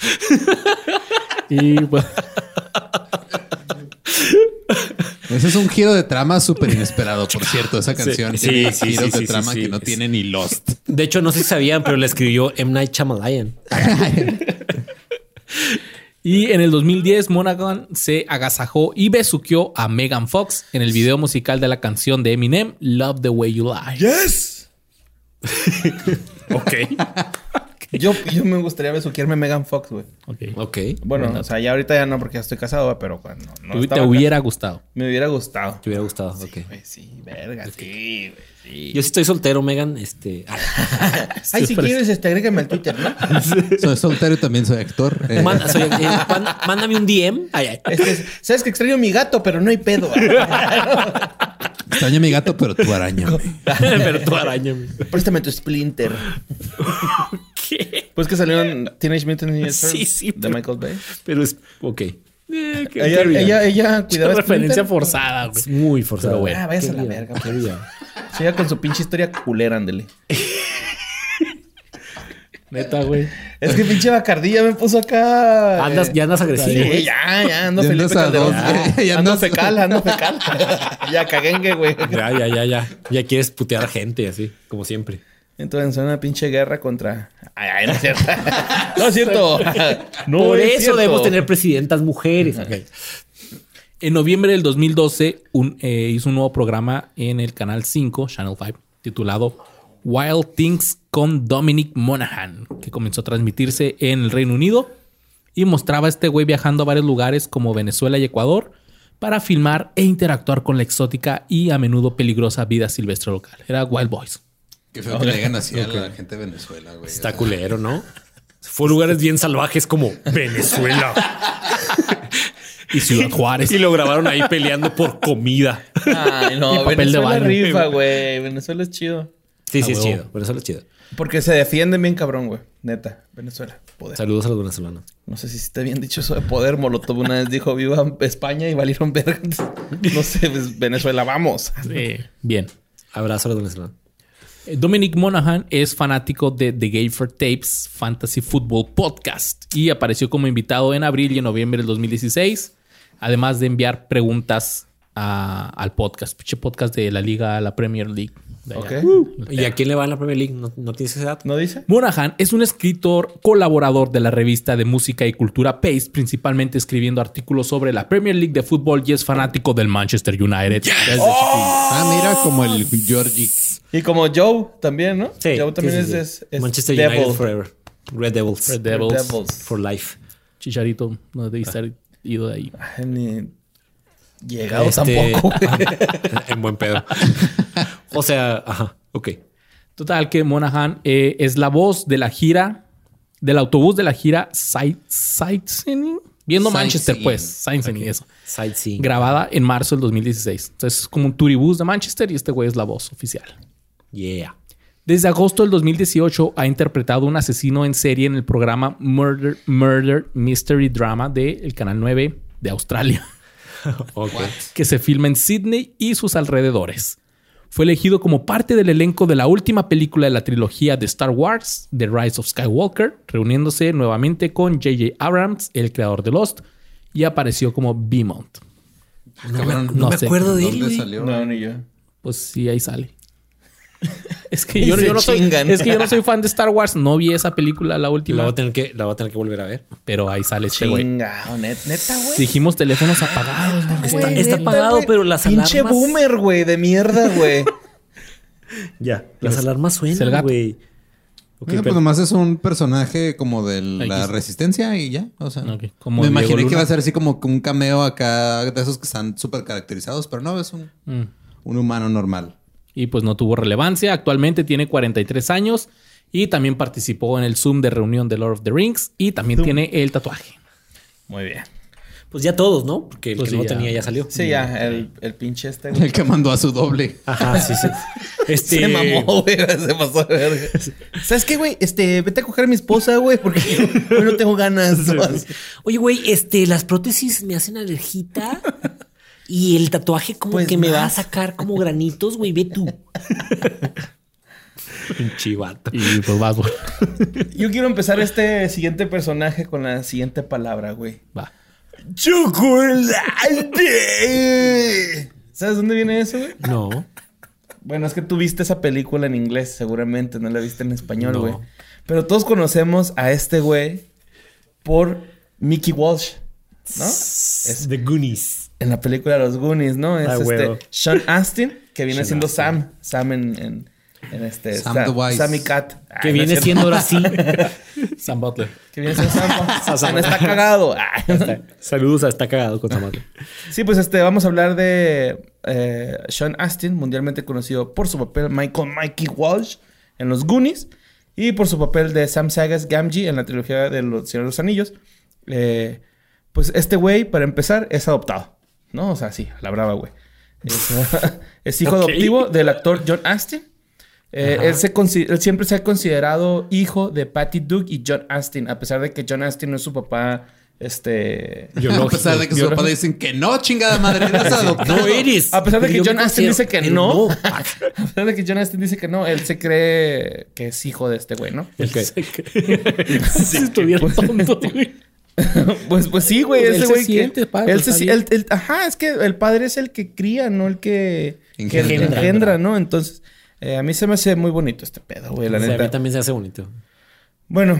Y bueno, Ese es un giro de trama súper inesperado, por cierto. Esa canción Sí, tiene sí, giros sí, de sí, trama sí, que sí. no tiene ni Lost. De hecho, no sé si sabían, pero la escribió M. Night Shyamalan. y en el dos mil diez, Monaghan se agasajó y besuqueó a Megan Fox en el video musical de la canción de Eminem, Love the Way You Lie. Yes. Ok. Yo, yo me gustaría besuquearme a Megan Fox, güey. Ok. Ok. Bueno, Bueno. o sea, ya ahorita ya no porque ya estoy casado, güey, pero cuando no Te estaba hubiera acá, gustado. me hubiera gustado. Te hubiera gustado. Ok. Güey, sí, verga, sí, güey, sí. Yo sí estoy soltero, Megan. Este. ah, Ay, si quieres, este, agrégame al Twitter, ¿no? Soy soltero y también soy actor. Eh, manda- soy- eh, man- mándame un D M. Ay, ay. Este, sabes que extraño a mi gato, pero no hay pedo. extraño a mi gato, pero tú arañame. Pero tu araña. güey. Préstame tu Splinter. ¿Qué? Pues que salió en Teenage Mutant Ninja Turtles Sí, sí, de pero- Michael Bay. Pero es. Ok. Eh, qué- Ella, qué bien. ella, ella cuidaba a Referencia Splinter. forzada, güey. Es muy forzado. Pero bueno. Ah, váyase a Qué la bien, verga, qué pues. bien. Sí, ella con su pinche historia culera, ándele. Neta, güey. Es que pinche Bacardí me puso acá. Andas, eh, ya andas agresivo. Sí, güey. ya, ya ando Ya Felipe andas a Calderón. dos, Ya, güey. Ya ando andas- fecal, ando fecal. Ya caguengue, güey. Ya, ya, ya, ya. Ya quieres putear a gente así, como siempre. Entonces, una pinche guerra contra. Ay, ay, no es cierto. No es cierto. No Por es eso cierto. debemos tener presidentas mujeres. Ok. En noviembre del dos mil doce un, eh, hizo un nuevo programa en el canal cinco, Channel cinco, titulado Wild Things con Dominic Monaghan, que comenzó a transmitirse en el Reino Unido y mostraba a este güey viajando a varios lugares como Venezuela y Ecuador para filmar e interactuar con la exótica y a menudo peligrosa vida silvestre local. Era Wild Boys. Qué feo que le digan así a la gente de Venezuela, güey. Está culero, ¿no? Fue a lugares bien salvajes como Venezuela. Y Ciudad Juárez. Y lo grabaron ahí peleando por comida. Ay, no. Y papel de Venezuela baño. rifa, güey. Venezuela es chido. Sí, sí, Ah, es huevo. chido. Venezuela es chido. Porque se defienden bien cabrón, güey. Neta. Venezuela. Poder. Saludos a los venezolanos. No sé si está bien dicho eso de poder. Molotov una vez dijo viva España y valieron vergas. No sé, pues, Venezuela, vamos. Sí, bien. Abrazo a los venezolanos. Eh, Dominic Monaghan es fanático de The Gayfer Tapes Fantasy Football Podcast y apareció como invitado en abril y en noviembre del dos mil dieciséis, además de enviar preguntas a- al podcast. Pinche podcast de la liga, la Premier League. de allá. Ok. ¿Y a quién le va en la Premier League? ¿No, no tienes ese dato? ¿No dice? Monahan es un escritor colaborador de la revista de música y cultura Pace, principalmente escribiendo artículos sobre la Premier League de fútbol y es fanático del Manchester United. Desde Ah, mira, como el Georgie. Y como Joe también, ¿no? Sí. Joe también sí, sí, es, sí. es, es Manchester Devil. United Forever. Red Devils. Red Devils. Red Devils. For life. Chicharito, no debí estar ido de ahí. Ay, ni llegado Este- tampoco, güey. En buen pedo. O sea, ajá. Ok. Total, que Monahan eh, es la voz de la gira, del autobús de la gira Sight- Sightseeing. Viendo Manchester, Sightseeing. pues. Sightseeing, eso. Sightseeing. Grabada en marzo del dos mil dieciséis. Entonces es como un touribús de Manchester y este güey es la voz oficial. Yeah. Desde agosto del dos mil dieciocho ha interpretado un asesino en serie en el programa Murder, Murder Mystery Drama del Canal nueve de Australia, Ok. que se filma en Sydney y sus alrededores. Fue elegido como parte del elenco de la última película de la trilogía de Star Wars, The Rise of Skywalker, reuniéndose nuevamente con J J Abrams, el creador de Lost, y apareció como Beaumont. No, me, no No me sé. acuerdo de él, ¿Dónde güey. salió? No, ni yo. Pues sí, ahí sale. Es que Y yo, se yo no soy, chingan. es que yo no soy fan de Star Wars. No vi esa película, la La última. voy a tener que, la voy a tener que volver a ver. Pero ahí sale este güey. Chingado, net, neta, güey. Dijimos teléfonos apagados. ¿no? Está, Güey, está neta, apagado, güey. pero las Pinche alarmas... boomer, güey, de mierda, güey. Ya. Las alarmas Es el suenan, gato. güey. Ok, Mira, pero- pues nomás es un personaje como de Ahí la está. resistencia y ya. O sea, Ok, como me Diego imaginé que Luna. iba a ser así como que un cameo acá de esos que están súper caracterizados, pero no, es un, Mm. un humano normal. Y pues no tuvo relevancia. Actualmente tiene cuarenta y tres años y también participó en el Zoom de reunión de Lord of the Rings y también Zoom. tiene el tatuaje. Muy bien. Pues ya todos, ¿no? Porque el Pues que sí, no ya. tenía ya salió. Sí, ya, el, el pinche este, güey. El que mandó a su doble. Ajá, sí, sí. Este... Se mamó, güey. Se pasó de verga. ¿Sabes qué, güey? Este, vete a coger a mi esposa, güey, porque yo no tengo ganas. ¿no? Oye, güey, este, las prótesis me hacen alergita y el tatuaje como Pues que me va a más. sacar como granitos, güey, ve tú. Un chivato. Y pues vas, güey. Yo quiero empezar este siguiente personaje con la siguiente palabra, güey. Va. ¡Chocolate! ¿Sabes dónde viene eso, güey? No. Bueno, es que tú viste esa película en inglés, seguramente. No la viste en español, No. güey. Pero todos conocemos a este güey por Mickey Walsh, ¿no? Es The Goonies. En la película Los Goonies, ¿no? Es Ah, este huevo. Sean Astin, que viene Sean siendo Astin. Sam. Sam en, en, en este... Sam Sa- the Wise. Sammy Cat. Ay, Que no viene es siendo cierto. ahora sí. Sam Butler. Que viene siendo Sam. Sam está cagado. Ay. Saludos a Está Cagado con Samantha. Sí, pues este, vamos a hablar de eh, Sean Astin, mundialmente conocido por su papel Michael Mikey Walsh en Los Goonies y por su papel de Sam Sagas Gamgee en la trilogía de Los Señor de los Anillos. Eh, pues este güey, para empezar, es adoptado, ¿no? O sea, sí, a la brava, güey. Es, es hijo Ok. adoptivo del actor John Astin. Eh, él, se consi- él siempre se ha considerado hijo de Patty Duke y John Astin, a pesar de que John Astin no es su papá, este... A pesar de que su papá dicen que no, chingada madre, eres adoptado. No eres. A pesar de que Yo John me Astin dice considero- que pero no. A pesar de que John Astin dice que no, él se cree que es hijo de este güey, ¿no? El que- Si estuviera tonto, güey. Pues, pues sí, güey. Pues él ese se güey que- siente, padre, él está se, bien. él- él- ajá, es que el padre es el que cría, no el que que Engendra. engendra, ¿no? Entonces, eh, a mí se me hace muy bonito este pedo, güey, la O sea, a neta. mí también se hace bonito. Bueno,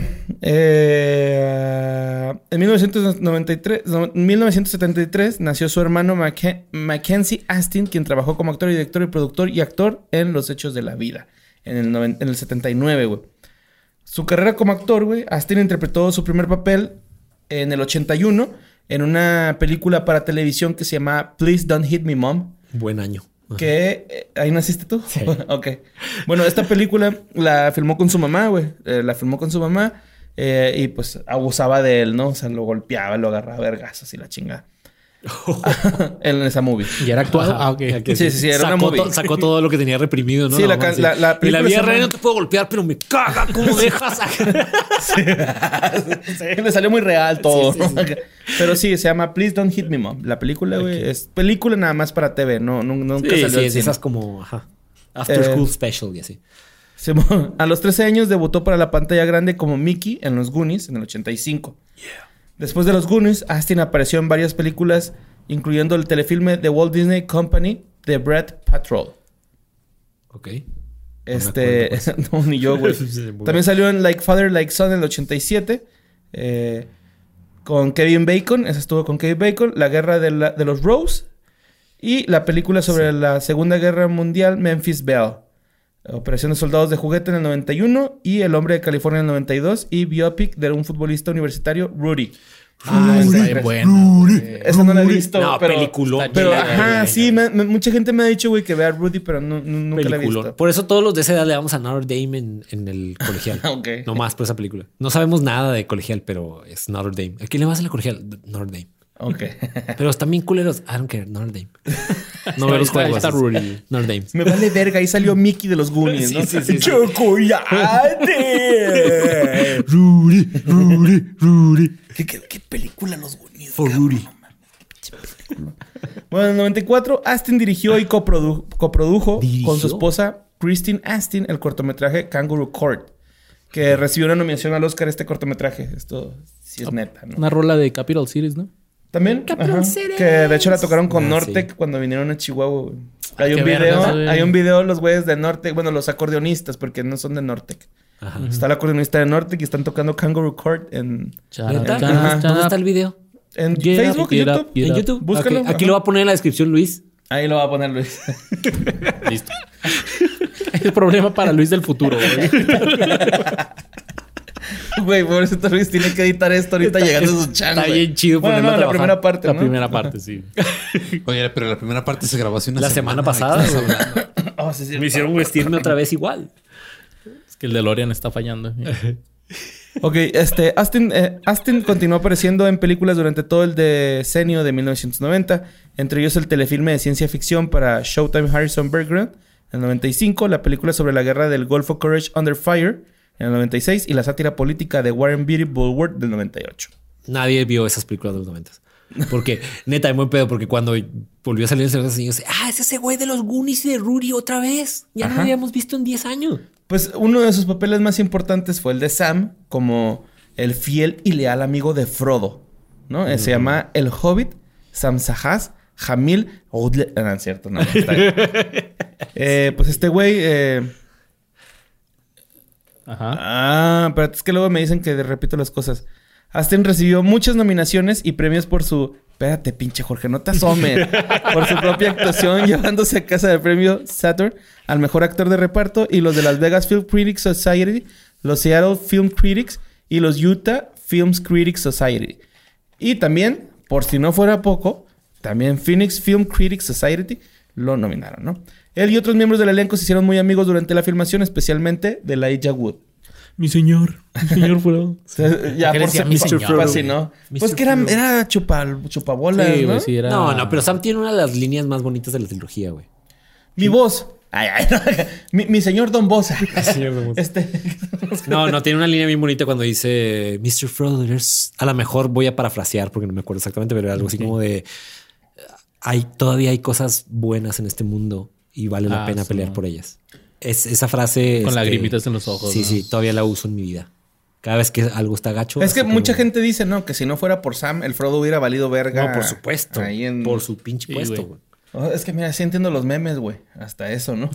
eh, en mil novecientos noventa y tres, no, mil novecientos setenta y tres nació su hermano Maca- Mackenzie Astin, quien trabajó como actor, y director y productor y actor en Los Hechos de la Vida, en el, noven- en el setenta y nueve, güey. Su carrera como actor, güey, Astin interpretó su primer papel en el ochenta y uno en una película para televisión que se llama Please Don't Hit Me, Mom. Buen año. Que eh, ahí naciste tú. Sí. Ok. Bueno, esta película la filmó con su mamá, güey. Eh, la filmó con su mamá eh, y pues abusaba de él, ¿no? O sea, lo golpeaba, lo agarraba a vergazos y la chingada. En esa movie. ¿Y era actuado? Ajá. Ah, ok. Ya que Sí, sí, sí, era una sacó, movie. to- sacó todo lo que tenía reprimido, ¿no? Sí, la mamá, ca- sí. la- la Y la película vida se real llama- no te puedo golpear, pero me caga cómo dejas. Le salió muy real todo. Sí, sí, sí. Pero sí, se llama Please Don't Hit Me, Mom. La película, güey, es película nada más para T V. No, no, nunca Sí, salió sí, al es cine. esas como ajá, After Eh, School Special y así. Simón, a los trece años debutó para la pantalla grande como Mickey en Los Goonies en el ochenta y cinco. Después de Los Goonies, Astin apareció en varias películas incluyendo el telefilme The Walt Disney Company de Brad Patrol. Ok. Este, no, ni yo, güey. También salió en Like Father, Like Son en el ochenta y siete. Eh, con Kevin Bacon. Esa estuvo con Kevin Bacon. La guerra de, la, de los Rose. Y la película sobre sí. la Segunda Guerra Mundial, Memphis Belle. Operación de Soldados de Juguete en el noventa y uno. Y El Hombre de California en el noventa y dos. Y biopic de un futbolista universitario, Rudy. Ah, está bien bueno. Esa no la he visto. No, pero, peliculón. Pero, Chile, ajá, güey. sí. Me, me, mucha gente me ha dicho, güey, que vea Rudy, pero no, no, nunca la he visto. Por eso todos los de esa edad le damos a Notre Dame en, en el colegial. Ok. No más por esa película. No sabemos nada de colegial, pero es Notre Dame. ¿A quién le vas a la colegial? Notre Dame. Ok. Pero están bien culeros. I don't care. Notre Dame. No veo los Está- juegos. está Rudy. Notre Dame. Me vale verga. Ahí salió Mickey de los Goonies, ¿no? Sí, sí, sí, sí. ¡Chocolate! Rudy, Rudy, Rudy. ¿Qué, qué, qué película los Goonies? For cabrón? Rudy. Bueno, en el noventa y cuatro, Astin dirigió y coprodu- coprodujo ¿Dirigió? con su esposa Christine Astin el cortometraje Kangaroo Court, que recibió una nominación al Oscar este cortometraje. Esto sí es neta, ¿no? Una rola de Capital Cities, ¿no? También, Capital ajá, Cities. que de hecho la tocaron con Ah, Nortec sí. cuando vinieron a Chihuahua. güey. Ah, Hay un qué video, vergas, güey. hay un video los güeyes de Nortec, bueno, los acordeonistas, porque no son de Nortec. Ajá. Está el acordeonista de Nortec y están tocando Kangaroo Court en, ¿Neta? Ajá. ¿Dónde está el video? en Get up, Facebook y get up, YouTube. get En up. YouTube. Búscalo. Ok, Aquí Ajá. lo va a poner en la descripción, Luis. Ahí lo va a poner Luis. Listo. El problema para Luis del futuro, güey. Güey, pobrecito Luis tiene que editar esto ahorita llegando a su channel. Está bien chido Bueno, ponerlo no, a la trabajar. primera parte, La ¿no? primera parte, sí. Oye, pero la primera parte se grabó hace una La semana pasada, ¿de qué estás güey. hablando? Oh, sí, sí. Me hicieron vestirme otra vez igual. Es que el DeLorean está fallando. Ok, este, Astin, eh, Astin continuó apareciendo en películas durante todo el decenio de mil novecientos noventa, entre ellos el telefilme de ciencia ficción para Showtime Harrison Bergeron en el noventa y cinco, la película sobre la guerra del Golfo Courage Under Fire en el noventa y seis y la sátira política de Warren Beatty Bulworth del noventa y ocho. Nadie vio esas películas de los noventas. Porque, neta, es muy pedo. Porque cuando volvió a salir el Señor de los Anillos, ah, es ese güey de los Goonies y de Rudy otra vez. Ya no Ajá. lo habíamos visto en diez años. Pues uno de sus papeles más importantes fue el de Sam, como el fiel y leal amigo de Frodo, ¿no? Eh, Se llama El Hobbit, Sam Sahas, Jamil... Oudle- Ah, no, es cierto, no. Está bien. Eh, pues este güey... Eh... Ajá. Ah, pero es que luego me dicen que repito las cosas. Astin recibió muchas nominaciones y premios por su... Espérate, pinche Jorge, no te asomes. Por su propia actuación, llevándose a casa del premio Saturn al mejor actor de reparto y los de Las Vegas Film Critics Society, los Seattle Film Critics y los Utah Film Critics Society. Y también, por si no fuera poco, también Phoenix Film Critics Society lo nominaron, ¿no? Él y otros miembros del elenco se hicieron muy amigos durante la filmación, especialmente de Elijah Wood. Mi señor. Mi señor Frodo. O sea, ya ¿Qué por decía ser mi pa- señor, pa- así, güey? ¿no? mister Pues que era, Frodo. era chupa, chupabolas, Sí, ¿no? güey, sí, era... No, no, pero Sam tiene una de las líneas más bonitas de la trilogía, güey. Mi voz. Ay, ay, no. mi, mi señor Don Bosa. Este... No, no, tiene una línea bien bonita cuando dice mister Frodo, there's-" a lo mejor voy a parafrasear porque no me acuerdo exactamente, pero era algo así como de hay, todavía hay cosas buenas en este mundo y vale la Ah, pena sí, pelear no. por ellas. Es, esa frase... Con este, lagrimitas en los ojos, Sí, ¿no? sí, todavía la uso en mi vida. Cada vez que algo está gacho. Es que así como- mucha gente dice, ¿no? Que si no fuera por Sam, el Frodo hubiera valido verga. No, por supuesto. Ahí en... Por su pinche Sí, puesto, güey. güey. Oh, es que mira, sí entiendo los memes, güey. Hasta eso, ¿no?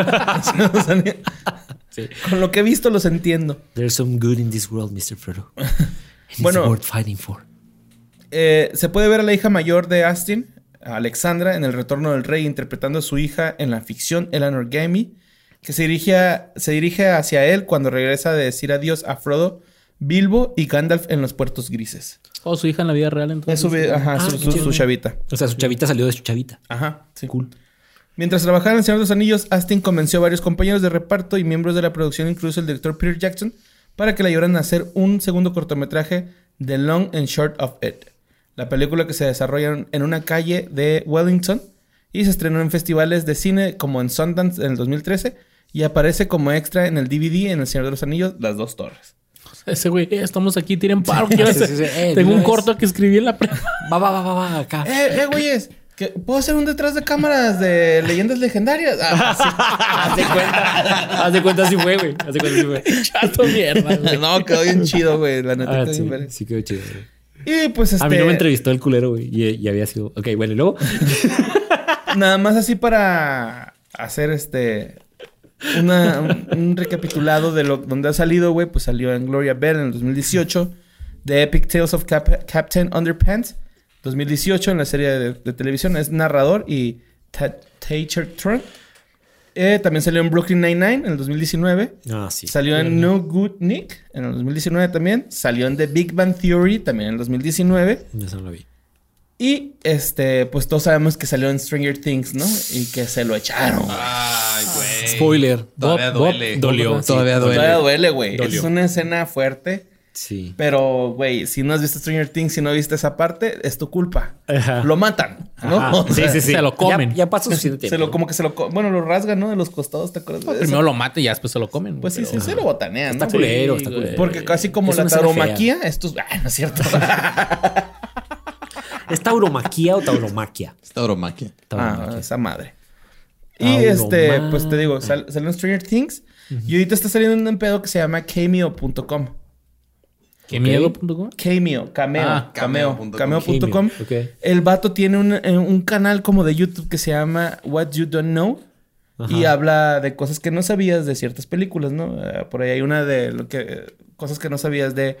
O sea, ni- Sí. Con lo que he visto los entiendo. There's some good in this world, mister Frodo. And it's Bueno. worth fighting for. Eh, se puede ver a la hija mayor de Astin, Alexandra, en El Retorno del Rey, interpretando a su hija en la ficción Eleanor Gamey, que se dirige, a- se dirige hacia él cuando regresa de decir adiós a Frodo, Bilbo y Gandalf en los puertos grises. Oh, su hija en la vida real, Es entonces. su, vi- ajá, Ah, su, qué su- chido. su chavita. O sea, su chavita salió de su chavita. Ajá, sí. Cool. Mientras trabajaba en El Señor de los Anillos, Astin convenció a varios compañeros de reparto y miembros de la producción, incluso el director Peter Jackson, para que le ayudaran a hacer un segundo cortometraje, The Long and Short of It. La película que se desarrolla en una calle de Wellington y se estrenó en festivales de cine como en Sundance en el dos mil trece y aparece como extra en el D V D en El Señor de los Anillos, Las Dos Torres. Ese güey, eh, estamos aquí, tiren paro. quiero Sí, hacer- sí, sí. Eh, Tengo de un una corto que escribí en la pre... Va, va, va, va, va, acá. ¡Eh, eh, güeyes! ¿Que ¿Puedo hacer un detrás de cámaras de leyendas legendarias? Ah, sí. Haz de cuenta. Haz de cuenta si fue, güey. Haz de cuenta si fue. Chato mierda, güey. No, quedó bien chido, güey. La neta Ah, quedó sí, bien verga. sí quedó chido, güey. Y pues este... A mí no me entrevistó el culero, güey. Y, y había sido... Ok, bueno, y luego... Nada más así para hacer este... Una, un, un recapitulado de lo donde ha salido, güey. Pues salió en Gloria Bell en el dos mil dieciocho. The Epic Tales of Cap Captain Underpants. dos mil dieciocho en la serie de, de televisión. Es narrador y Thatcher Trump. Eh, también salió en Brooklyn Nine-Nine en el dos mil diecinueve. Ah, sí. Salió en No Good Nick en el dos mil diecinueve también. Salió en The Big Bang Theory también en el dos mil diecinueve. Eso no lo vi. Y este, pues todos sabemos que salió en Stranger Things, ¿no? Y que se lo echaron. Ay, güey. Spoiler. Todavía Bob- duele. Bob dolió. Sí, Todavía duele. Todavía duele, güey. Dolió. Es una escena fuerte. Sí. Pero, güey, si no has visto Stranger Things, si no viste esa parte, es tu culpa. Ajá. Lo matan, ¿no? Ajá. O Sí, sea, sí, sí. se lo comen. Ya, ya pasó suficiente tiempo. Se lo, como que se lo... co- Bueno, lo rasgan, ¿no? De los costados, ¿te acuerdas de eso? Primero lo mata y ya después se lo comen. Pues sí, pero- sí, se lo botanean, Está ¿no? culero, Sí, está güey. culero. Porque casi como Es la una escena tauromaquia, estos... Ah, no es cierto. ¿Es tauromaquia o tauromaquia? Esta bromaquia. Ah, Tauromaquia. esa madre. Y Tauroma- este, pues te digo, sal- salió en Stranger Things. Y ahorita está saliendo un pedo que se llama cameo punto com. ¿Qué miedo punto com? Cameo, cameo, Ah, cameo, cameo cameo punto com. Ok. El vato tiene un, eh, un canal como de YouTube que se llama What You Don't Know. Y habla de cosas que no sabías de ciertas películas, ¿no? Eh, por ahí hay una de lo que eh, cosas que no sabías de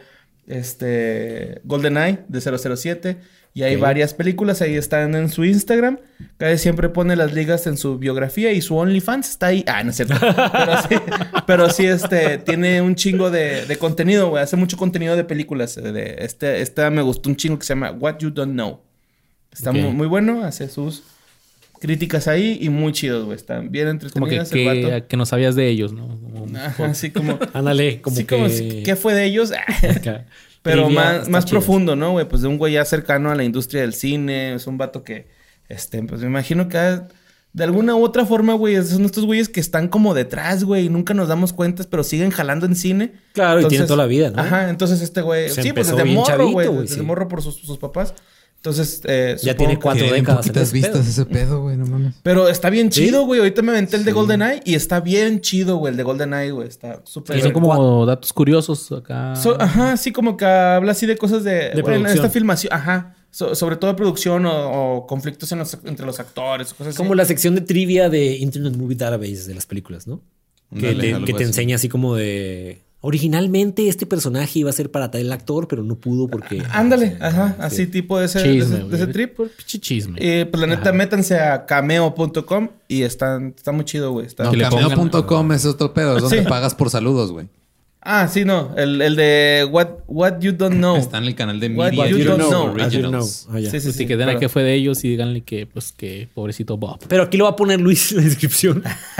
este GoldenEye de cero cero siete. Y hay Ok. varias películas, ahí están en su Instagram. Cada siempre pone las ligas en su biografía y su OnlyFans está ahí. Ah, no es cierto. Pero sí, pero sí este, tiene un chingo de, de contenido, güey. Hace mucho contenido de películas. eh, De este, esta me gustó un chingo que se llama What You Don't Know. Está Ok. muy, muy bueno, hace sus críticas ahí y muy chidos, güey. Están bien Como que, entretenidas el que, vato. que no sabías de ellos, ¿no? Como- Ajá, así como... Ándale, como sí, que... como si- ¿qué fue de ellos? Acá. Pero Trivia, más, está más chido. profundo, ¿no, güey? Pues de un güey ya cercano a la industria del cine. Es un vato que, este, pues me imagino que ha- de alguna u otra forma, güey, son estos güeyes que están como detrás, güey, y nunca nos damos cuentas, pero siguen jalando en cine. Claro, y tienen toda la vida, ¿no? Ajá, entonces este güey, Se sí, pues empezó desde bien morro, chavito, güey, güey, desde sí. morro por sus, sus papás. Entonces, eh, Ya supongo tiene que- cuatro Tienen décadas. en poquitas ese vistas pedo. ese pedo, güey. No mames. Pero está bien ¿Sí? chido, güey. Ahorita me aventé el de GoldenEye y está bien chido, güey. El de GoldenEye, güey. Está súper... Y son como datos curiosos acá. So- ajá, así como que habla así de cosas de... De bueno, producción. esta filmación, ajá. So- sobre todo de producción o, o conflictos en los- entre los actores o cosas Como así. la sección de trivia de Internet Movie Database de las películas, ¿no? Que Ándale, te, algo que te así. enseña así como de... Originalmente este personaje iba a ser para tal actor, pero no pudo porque... Ándale, Sí, ajá. sí. Así tipo de ese, de Chisme, ese, de ese güey. trip. Pinche chisme. Eh, pues la neta, métanse a cameo punto com y están, está muy chido, güey. Está... No, Que le cameo pongan- punto com es otro pedo. Es donde Sí. pagas por saludos, güey. Ah, sí, no. El, el de What, What You Don't Know. Está en el canal de What Media you Universe don't know. As you know. Originals. Ah, ya. Sí, sí, Pues sí. si que den a pero- qué fue de ellos y díganle que, pues, que pobrecito Bob. Pero aquí lo va a poner Luis en la descripción.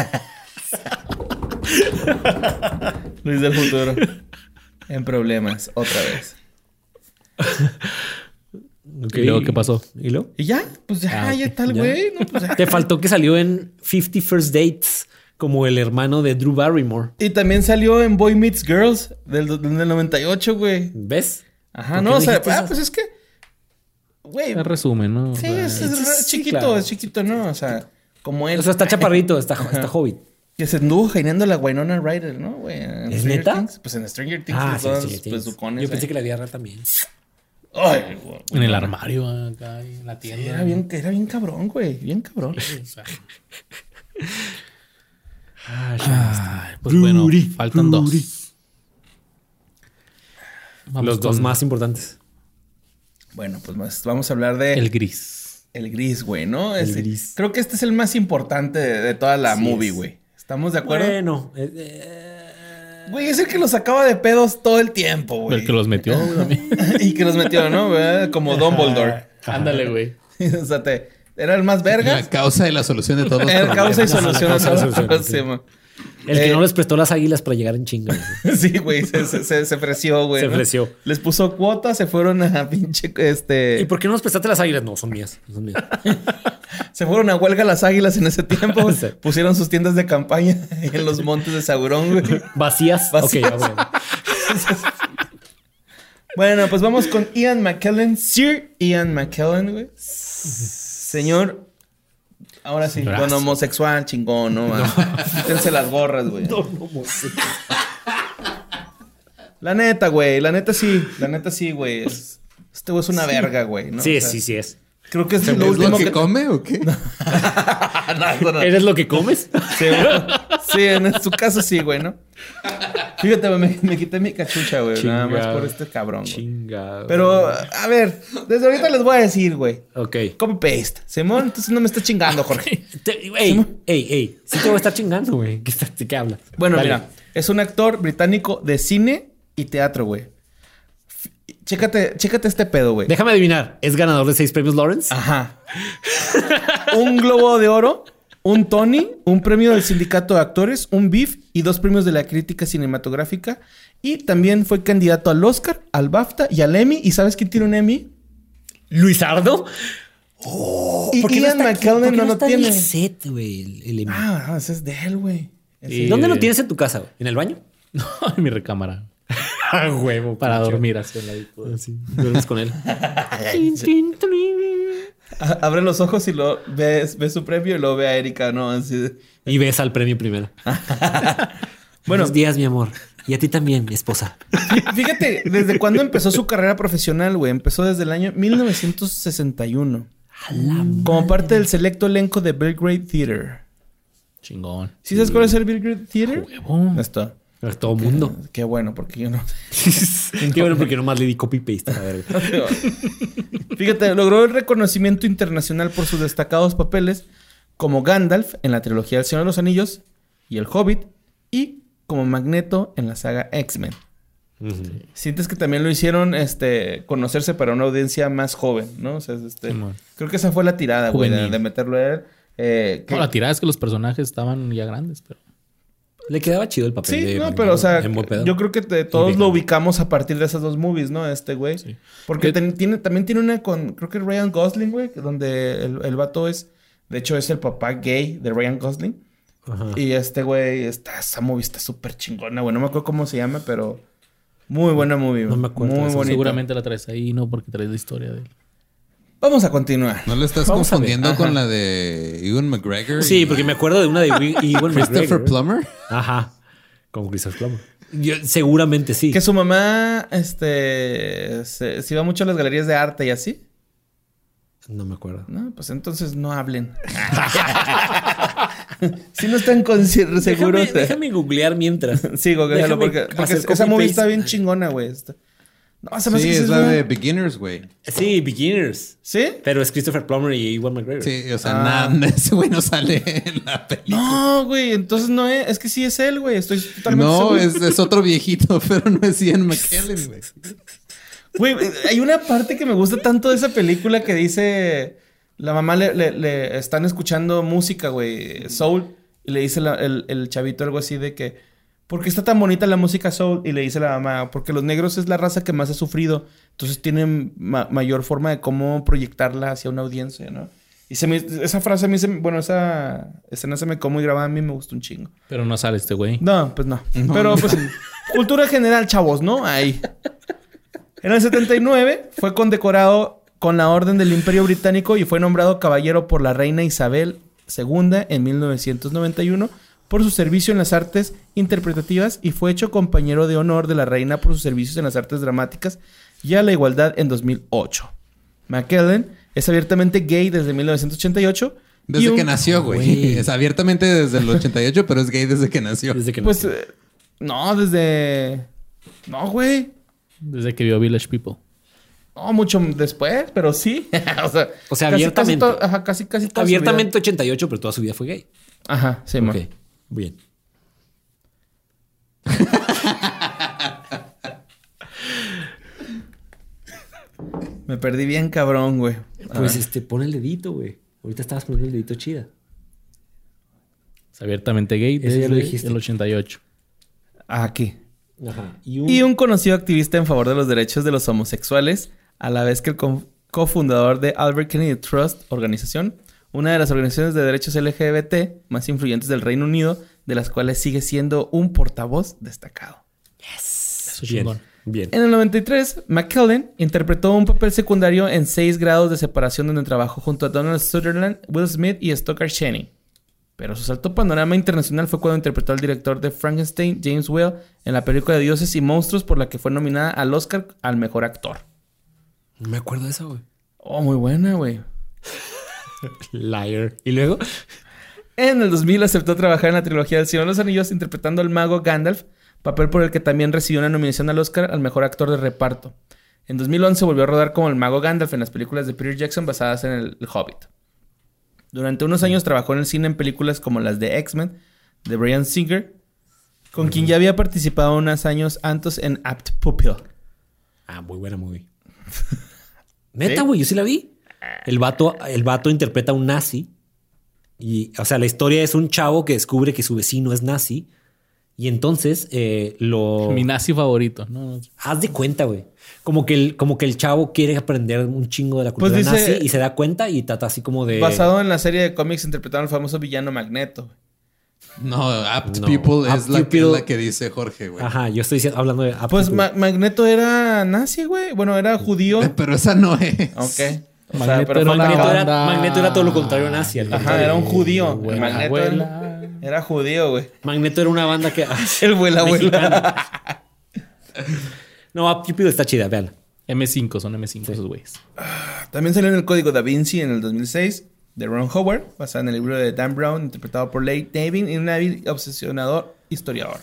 Luis del futuro. En problemas, otra vez. Ok. ¿Y luego qué pasó? ¿Y luego? Y ya, pues ya, Ah, ya ok, tal, ya. güey. No, pues ya. Te faltó que salió en fifty First Dates como el hermano de Drew Barrymore. Y también salió en Boy Meets Girls del, del noventa y ocho, güey. ¿Ves? Ajá, ¿Por no, qué o no sea, dijiste ah, eso? pues es que. Güey. El resumen, ¿no? O Sí, sea, es, es sí, re- sí, chiquito, claro. es chiquito, ¿no? O sea, como él. O sea, está chaparrito, está, está hobbit. Que se anduvo jaineando la Winona Ryder, ¿no, güey? En ¿Es Stranger neta? Things. Pues en Stranger Things, Ah, los sí, dos sí, sí. besucones Yo pensé ahí. que la vida real también. Ay, güey. En el armario, acá, en la Sí, tienda. era bien, era bien cabrón, güey. Bien cabrón. O sea, Ah, ay, pues bueno, faltan dos. Vamos Los dos con más importantes. Bueno, pues más- vamos a hablar de... El gris. El gris, güey, ¿no? El Ese- gris. Creo que este es el más importante de, de toda la Así movie, es. güey. ¿Estamos de acuerdo? Bueno. eh, eh, Güey, es el que los sacaba de pedos todo el tiempo, güey. El que los metió, güey, también. Y que los metió, ¿no? ¿Verdad? Como Dumbledore. Ándale, güey. O sea, te- era el más La vergas. causa y la solución de todos los Era causa y problemas. solución. a Causa y todo. solución, Sí, man. el que Eh, no les prestó las águilas para llegar en chinga. güey. Sí, güey, se, se, se, se ofreció, güey. Se ¿no? ofreció. Les puso cuota, se fueron a pinche, este... ¿Y por qué no nos prestaste las águilas? No, son mías. Son mías. Se fueron a huelga las águilas en ese tiempo. Sí. Pusieron sus tiendas de campaña en los montes de Sauron, güey. ¿Vacías? Vacías. Ok, ah, bueno. Bueno, pues vamos con Ian McKellen. Sir Ian McKellen, güey. Señor... Ahora sí, Brazo. don homosexual, chingón, ¿no? man? Quítense las gorras, güey. La neta, güey. La neta sí. La neta sí, güey. Es- Este güey es una Sí. verga, güey, ¿no? Sí, O sea, sí, sí es. Creo que es ¿Es lo lo último que que... come o qué? No, eso no. ¿Eres lo que comes? Sí, güey. Sí, en su caso sí, güey, ¿no? Fíjate, güey, me, me quité mi cachucha, güey. Nada más Chingado. por este cabrón, güey. Chinga. Pero, a ver, desde ahorita les voy a decir, güey. Ok. Copy-paste. Simón, entonces no me está chingando, Jorge. Te- Ey, ey, ey. Sí te voy a estar chingando, güey. ¿Qué, está- ¿De qué hablas? Bueno, Dale. mira. Es un actor británico de cine y teatro, güey. F- Chécate, chécate este pedo, güey. Déjame adivinar. ¿Es ganador de seis premios Lawrence? Ajá. Un Globo de Oro, un Tony, un premio del Sindicato de Actores, un B I F y dos premios de la crítica cinematográfica. Y también fue candidato al Oscar, al BAFTA y al Emmy. ¿Y sabes quién tiene un Emmy? ¿Luisardo? y ¿Por qué Ian está aquí? McKellen ¿Por qué no lo está en tiene. el set, güey? El, el Emmy? Ah, ese es de él, güey. Ese- Y- ¿Dónde lo tienes en tu casa, güey? ¿En el baño? No, en mi recámara. Ah, huevo. Para dormir así en la disco. Sí, duermes con él. A- Abre los ojos y lo ves, ves su premio y luego ve a Erika, ¿no? Así de... Y ves al premio primero. Bueno, Buenos días, mi amor. Y a ti también, esposa. fí- fíjate, ¿desde cuándo empezó su carrera profesional, güey? Empezó desde el año mil novecientos sesenta y uno. Como parte del selecto elenco de Belgrade Theater. Chingón. ¿Sí sabes cuál es el Belgrade Theater? Huevo. Esto. Pero todo mundo. Qué bueno, porque yo no... Qué bueno, porque nomás le di copy-paste a la verga. Fíjate, logró el reconocimiento internacional por sus destacados papeles como Gandalf en la trilogía del Señor de los Anillos y El Hobbit y como Magneto en la saga X-Men. Sientes que también lo hicieron este, conocerse para una audiencia más joven, ¿no? O sea, este, Simón. creo que esa fue la tirada, güey, de, Juvenil. de meterlo a él. Eh, que- No, la tirada es que los personajes estaban ya grandes, pero... Le quedaba chido el papel Sí, de no, Magneto, pero o sea, en buen pedo. yo creo que te- todos vegano. lo ubicamos a partir de esas dos movies, ¿no? Este güey. Sí. Porque Que- ten- tiene, también tiene una con, creo que Ryan Gosling, güey, que donde el, el vato es, de hecho es el papá gay de Ryan Gosling. Ajá. Y este güey, está, esa movie está súper chingona, güey. No me acuerdo cómo se llama, pero muy buena movie. No me acuerdo de Muy eso. bonita. Seguramente la traes ahí, ¿no? Porque traes la historia de él. Vamos a continuar. ¿No lo estás Vamos a ver. confundiendo Ajá. con la de Ewan McGregor? Sí, y porque me acuerdo de una de Wi- Ewan Christopher McGregor. Plummer. Ajá. Como Christopher Plummer. Yo, seguramente sí. Que su mamá, este, se, se iba mucho a las galerías de arte y así. No me acuerdo. No, pues entonces no hablen. Si no están consci- seguros. Déjame, déjame googlear mientras. Sí, googlealo, Déjame porque, porque hacer esa movie copy-paste. está bien chingona, güey. Está- No, se me hace Sí, que sí es la una- de Beginners, güey. Sí, Beginners. ¿Sí? Pero es Christopher Plummer y Ewan McGregor. Sí, o sea, Ah. nada, ese güey no sale en la película. No, güey, entonces no es. Es que sí es él, güey. Estoy totalmente No, seguro. es, es otro viejito, pero no es Ian McKellen, güey. Güey, hay una parte que me gusta tanto de esa película que dice... La mamá le, le- le están escuchando música, güey, soul. Y le dice la- el, el chavito algo así de que... ¿Por qué está tan bonita la música soul? Y le dice la mamá... Porque los negros es la raza que más ha sufrido. Entonces tienen ma- mayor forma de cómo proyectarla hacia una audiencia, ¿no? Y se me, esa frase a mí se me... Bueno, esa escena se me quedó muy grabada. A mí me gustó un chingo. Pero no sale este güey. No, pues no. No, Pero no. pues cultura general, chavos, ¿no? Ahí. En el setenta y nueve fue condecorado con la Orden del Imperio Británico y fue nombrado caballero por la reina Isabel segunda en mil novecientos noventa y uno por su servicio en las artes interpretativas y fue hecho compañero de honor de la reina por sus servicios en las artes dramáticas y a la igualdad en dos mil ocho. McKellen es abiertamente gay desde mil novecientos ochenta y ocho. Desde y un- que nació, güey. Güey. Es abiertamente desde el ochenta y ocho, pero es gay desde que nació. Desde que no. Pues eh, no, desde... No, güey. Desde que vio Village People. No, mucho después, pero sí. o sea, O sea, casi, abiertamente. Casi, to- ajá, casi, casi toda su Abiertamente ochenta y ocho, pero toda su vida fue gay. vida. Ajá, sí, Ok, ma. bien. Me perdí bien cabrón, güey. Pues Ah. este, pon el dedito, güey. Ahorita estabas poniendo el dedito chida. Es abiertamente gay Eso ya desde lo dijiste. el ochenta y ocho. Aquí. Ajá. Y un... Y un conocido activista en favor de los derechos de los homosexuales, a la vez que el co- cofundador de Albert Kennedy Trust Organización, una de las organizaciones de derechos L G B T más influyentes del Reino Unido, de las cuales sigue siendo un portavoz destacado. Eso es Bien, chingón. bien. En el noventa y tres, McKellen interpretó un papel secundario en Seis grados de separación donde trabajó junto a Donald Sutherland, Will Smith y Stockard Channing. Pero su salto panorama internacional fue cuando interpretó al director de Frankenstein, James Whale, en la película de Dioses y Monstruos por la que fue nominada al Oscar al Mejor Actor. No me acuerdo de eso, güey. Oh, muy buena, güey. Liar. ¿Y luego? En el dos mil aceptó trabajar en la trilogía del Señor de los Anillos interpretando al mago Gandalf, papel por el que también recibió una nominación al Oscar al mejor actor de reparto. En dos mil once volvió a rodar como el mago Gandalf en las películas de Peter Jackson basadas en el, el Hobbit. Durante unos años trabajó en el cine en películas como las de X-Men, de Bryan Singer, con uh-huh. quien ya había participado unos años antes en Apt Pupil. Ah, muy buena movie. Neta, güey, ¿sí? Yo sí la vi. El vato, el vato interpreta a un nazi. Y, o sea, la historia es un chavo que descubre que su vecino es nazi. Y entonces eh, lo... Mi nazi favorito. No, no. Haz de cuenta, güey. Como que, el, como que el chavo quiere aprender un chingo de la cultura pues dice, nazi y se da cuenta y trata así como de... Basado en la serie de cómics interpretado al famoso villano Magneto. No, Apt no. People Apt es la, people... que, la que dice Jorge, güey. Ajá, yo estoy hablando de Apt Pues Ma- Magneto era nazi, güey. Bueno, era judío. Pero esa no es. Ok. O Magneto, sea, pero Magneto, era, Magneto era todo lo contrario a nazi. Ajá, contrario. Era un judío. El Magneto era, era judío, güey. Magneto era una banda que... El vuela, abuela. No, Apt People está chida, vean. eme cinco, son eme cinco esos güeyes. También salió en el Código Da Vinci en el dos mil seis, de Ron Howard, basado en el libro de Dan Brown, interpretado por Leigh Davin y un hábil obsesionador historiador.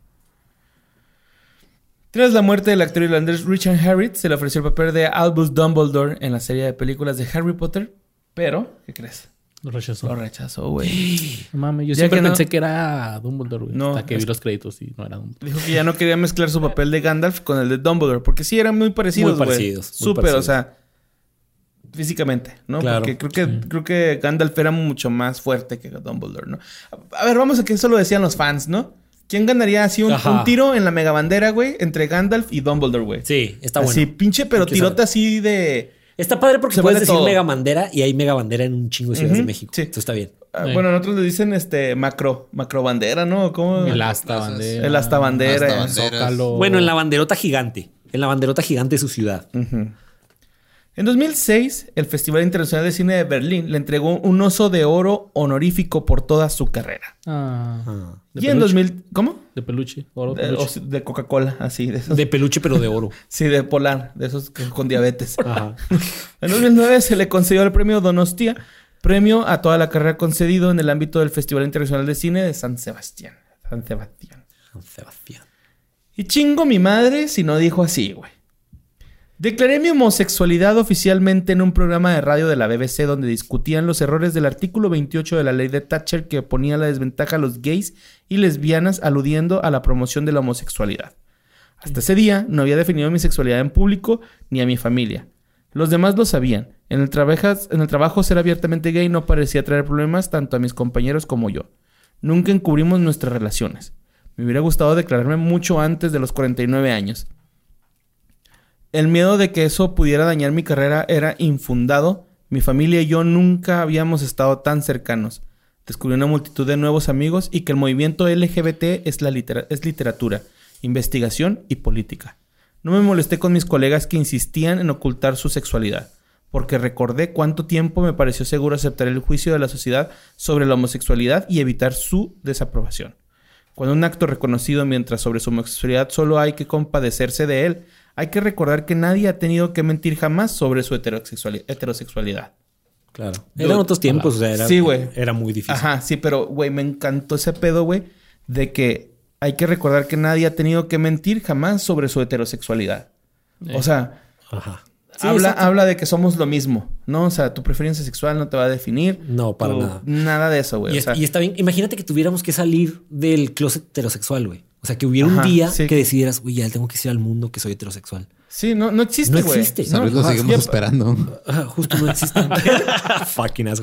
Tras la muerte del actor irlandés Richard Harris, se le ofreció el papel de Albus Dumbledore en la serie de películas de Harry Potter, pero, ¿qué crees? Lo rechazó. Lo rechazó, güey. No mames, yo ya siempre que pensé no... que era Dumbledore, güey. No, hasta que es... vi los créditos y no era Dumbledore. Dijo que ya no quería mezclar su papel de Gandalf con el de Dumbledore, porque sí eran muy parecidos, Muy parecidos. Súper, o sea, físicamente, ¿no? Claro. Porque creo que, Sí. creo que Gandalf era mucho más fuerte que Dumbledore, ¿no? A ver, vamos a que eso lo decían los fans, ¿no? ¿Quién ganaría así un, un tiro en la mega bandera, güey, entre Gandalf y Dumbledore, güey? Sí, está bueno. Así, pinche, pero tirote así de... Está padre porque Se puedes vale decir todo. mega bandera y hay mega bandera en un chingo de ciudades Ujú, de México. sí. Eso está bien. Ah, Sí. bueno, en otros le dicen este macro, macro bandera, ¿no? ¿Cómo? El asta bandera. El asta bandera. Asta banderas. Zócalo. Bueno, en la banderota gigante. En la banderota gigante de su ciudad. Uh-huh. En dos mil seis, el Festival Internacional de Cine de Berlín le entregó un oso de oro honorífico por toda su carrera. Ah. Ah. ¿De Y en peluche? dos mil... ¿Cómo? De peluche. Oro De, peluche. o- de Coca-Cola, así. De esos. De peluche, pero de oro. Sí, de polar. De esos que- con diabetes. Ajá. En dos mil nueve se le concedió el premio Donostia, premio a toda la carrera concedido en el ámbito del Festival Internacional de Cine de San Sebastián. San Sebastián. San Sebastián. Y chingo mi madre si no dijo así, güey. Declaré mi homosexualidad oficialmente en un programa de radio de la B B C donde discutían los errores del artículo veintiocho de la ley de Thatcher que ponía la desventaja a los gays y lesbianas aludiendo a la promoción de la homosexualidad. Hasta ese día no había definido mi sexualidad en público ni a mi familia. Los demás lo sabían. En el, trabajas- en el trabajo ser abiertamente gay no parecía traer problemas tanto a mis compañeros como yo. Nunca encubrimos nuestras relaciones. Me hubiera gustado declararme mucho antes de los cuarenta y nueve años. El miedo de que eso pudiera dañar mi carrera era infundado. Mi familia y yo nunca habíamos estado tan cercanos. Descubrí una multitud de nuevos amigos y que el movimiento L G B T es, la litera- es literatura, investigación y política. No me molesté con mis colegas que insistían en ocultar su sexualidad, porque recordé cuánto tiempo me pareció seguro aceptar el juicio de la sociedad sobre la homosexualidad y evitar su desaprobación. Cuando un acto reconocido mientras sobre su homosexualidad solo hay que compadecerse de él, hay que recordar que nadie ha tenido que mentir jamás sobre su heterosexuali- heterosexualidad. Claro. Eran otros tiempos, o sea, era, Sí, güey. era muy difícil. Ajá, sí, pero, güey, me encantó ese pedo, güey, de que hay que recordar que nadie ha tenido que mentir jamás sobre su heterosexualidad. Eh. O sea, Ajá. Sí, habla, exacto. habla de que somos lo mismo, ¿no? O sea, tu preferencia sexual no te va a definir. No, para Tu- nada. Nada de eso, güey. Y, O es- sea, y está bien. Imagínate que tuviéramos que salir del closet heterosexual, güey. O sea, que hubiera un Ajá, día sí. que decidieras, uy, ya tengo que decir al mundo que soy heterosexual. sí, no, no existe, No güey. existe. Tal vez lo ajá, seguimos ya- esperando. Ajá, justo no existe. Fucking asco.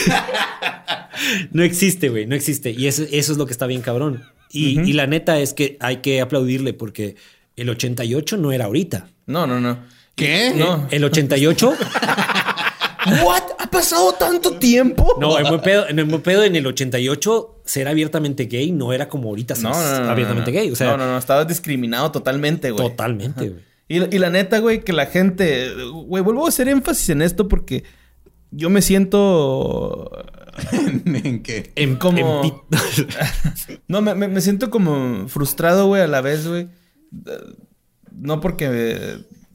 No existe, güey. No existe. Y eso, eso es lo que está bien cabrón. Y, Ujú. y la neta es que hay que aplaudirle porque el ochenta y ocho no era ahorita. No, no, no. ¿Qué? No. El ochenta y ocho... ¿What? ¿Ha pasado tanto tiempo? No, en buen pedo, en el buen pedo, en el ochenta y ocho, ser abiertamente gay no era como ahorita ser No, no, no, abiertamente no, no. gay. O sea, no, no, no. Estabas discriminado totalmente, güey. totalmente, güey. Y, y la neta, güey, que la gente... Güey, vuelvo a hacer énfasis en esto porque yo me siento... ¿En qué? En, Como- en pi- No, me, me- me siento como frustrado, güey, a la vez, güey. Eh, No porque... eh,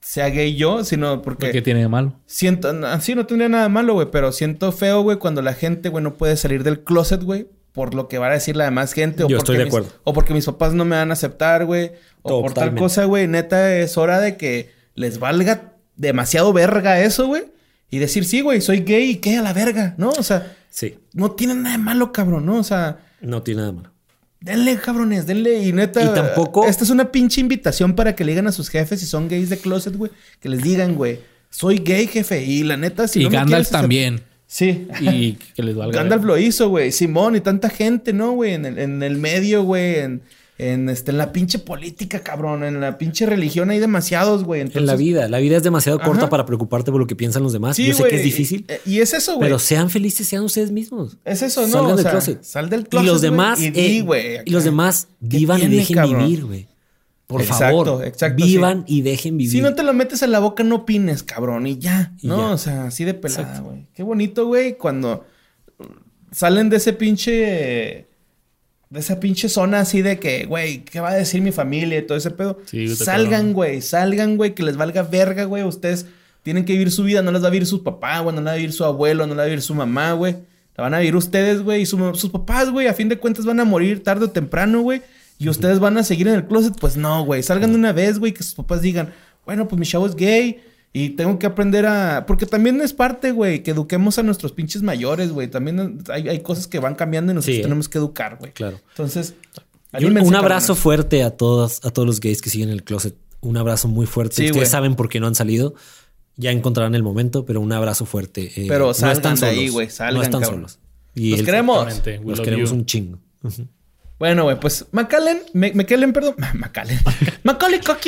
sea gay yo, sino porque... ¿Qué tiene de malo? Siento... Así no tendría nada de malo, güey. Pero siento feo, güey, cuando la gente, güey, no puede salir del closet, güey. Por lo que va a decir la demás gente. O Yo porque estoy de mis, acuerdo. O porque mis papás no me van a aceptar, güey. O por tal cosa, güey. Neta, es hora de que les valga demasiado verga eso, güey. Y decir, sí, güey, soy gay y qué a la verga, ¿no? O sea... Sí. No tiene nada de malo, cabrón, ¿no? O sea... No tiene nada de malo. Denle, cabrones, denle. Y neta... Y tampoco... Esta es una pinche invitación para que le digan a sus jefes si son gays de closet, güey. Que les digan, güey, soy gay, jefe. Y la neta, si y no me Gandalf quieres también. Sí. Y que les valga. Gandalf lo hizo, güey. Simón y tanta gente, ¿no, güey? En el, en el medio, güey. En, en, este, en la pinche política, cabrón. En la pinche religión hay demasiados, güey. Entonces... En la vida. La vida es demasiado Ajá. corta para preocuparte por lo que piensan los demás. Sí, Yo sé güey, que es difícil. Y, y es eso, güey. Pero sean felices, sean ustedes mismos. Es eso, ¿no? Salgan O del sea, closet. Sal del closet, Y los demás... güey, y, eh, di, güey, y los demás vivan y tiene, dejen cabrón? vivir, güey. Por Exacto, favor. exacto, Vivan sí. y dejen vivir. Si no te lo metes en la boca, no opines, cabrón. Y ya, Y ¿no? ya. O sea, así de pelada, güey. Qué bonito, güey, cuando salen de ese pinche... De esa pinche zona así de que, güey, ¿qué va a decir mi familia y todo ese pedo? Sí, salgan, güey, salgan, güey, que les valga verga, güey. Ustedes tienen que vivir su vida, no les va a vivir su papá, güey, no la va a vivir su abuelo, no la va a vivir su mamá, güey. La van a vivir ustedes, güey, y su- sus papás, güey, a fin de cuentas van a morir tarde o temprano, güey. Y ustedes van a seguir en el closet, pues no, güey. Salgan de una vez, güey, que sus papás digan, bueno, pues mi chavo es gay y tengo que aprender a... Porque también es parte, güey, que eduquemos a nuestros pinches mayores, güey. También hay, hay cosas que van cambiando y nosotros Sí, ¿eh? tenemos que educar, güey. Claro. Entonces... Y un, anímense, un abrazo cabrones. fuerte a todos, a todos los gays que siguen el closet. Un abrazo muy fuerte. Sí, Ustedes güey. saben por qué no han salido. Ya encontrarán el momento, pero un abrazo fuerte. Eh, Pero no salgan están de ahí, solos. güey, salgan, No están cabrón. solos. Y Los el- queremos. Exactamente. We Los love queremos you. un chingo. Ujú. Bueno, güey, pues McAllen, Me- McKellen, perdón, McAllen, Macaulay Culkin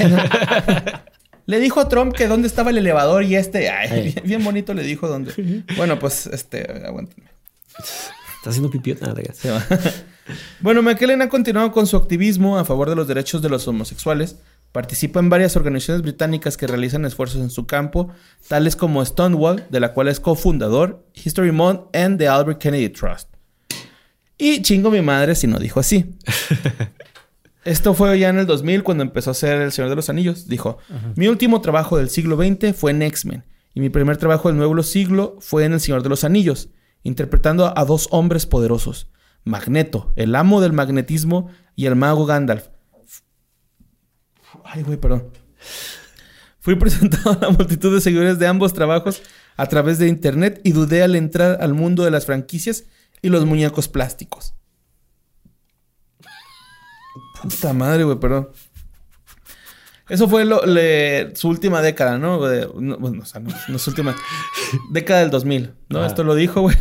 le dijo a Trump que dónde estaba el elevador y este, ay, Ay. bien, bien bonito le dijo dónde. Bueno, pues, este, aguántenme. Está haciendo pipí. Nada, ya. Se va. Bueno, McKellen ha continuado con su activismo a favor de los derechos de los homosexuales. Participa en varias organizaciones británicas que realizan esfuerzos en su campo, tales como Stonewall, de la cual es cofundador, History Month and the Albert Kennedy Trust. Y chingo mi madre si no dijo así. Esto fue ya en el dos mil cuando empezó a ser El Señor de los Anillos. Dijo, mi último trabajo del siglo veinte fue en X-Men. Y mi primer trabajo del nuevo siglo fue en El Señor de los Anillos, interpretando a dos hombres poderosos. Magneto, el amo del magnetismo, y el mago Gandalf. Ay, güey, perdón. Fui presentado a la multitud de seguidores de ambos trabajos a través de internet y dudé al entrar al mundo de las franquicias y los muñecos plásticos. Puta madre, güey, perdón. Eso fue lo, le- su última década, ¿no? De- no, bueno, o sea, no, no su última... década del dos mil, ¿no? Ah. Esto lo dijo, güey.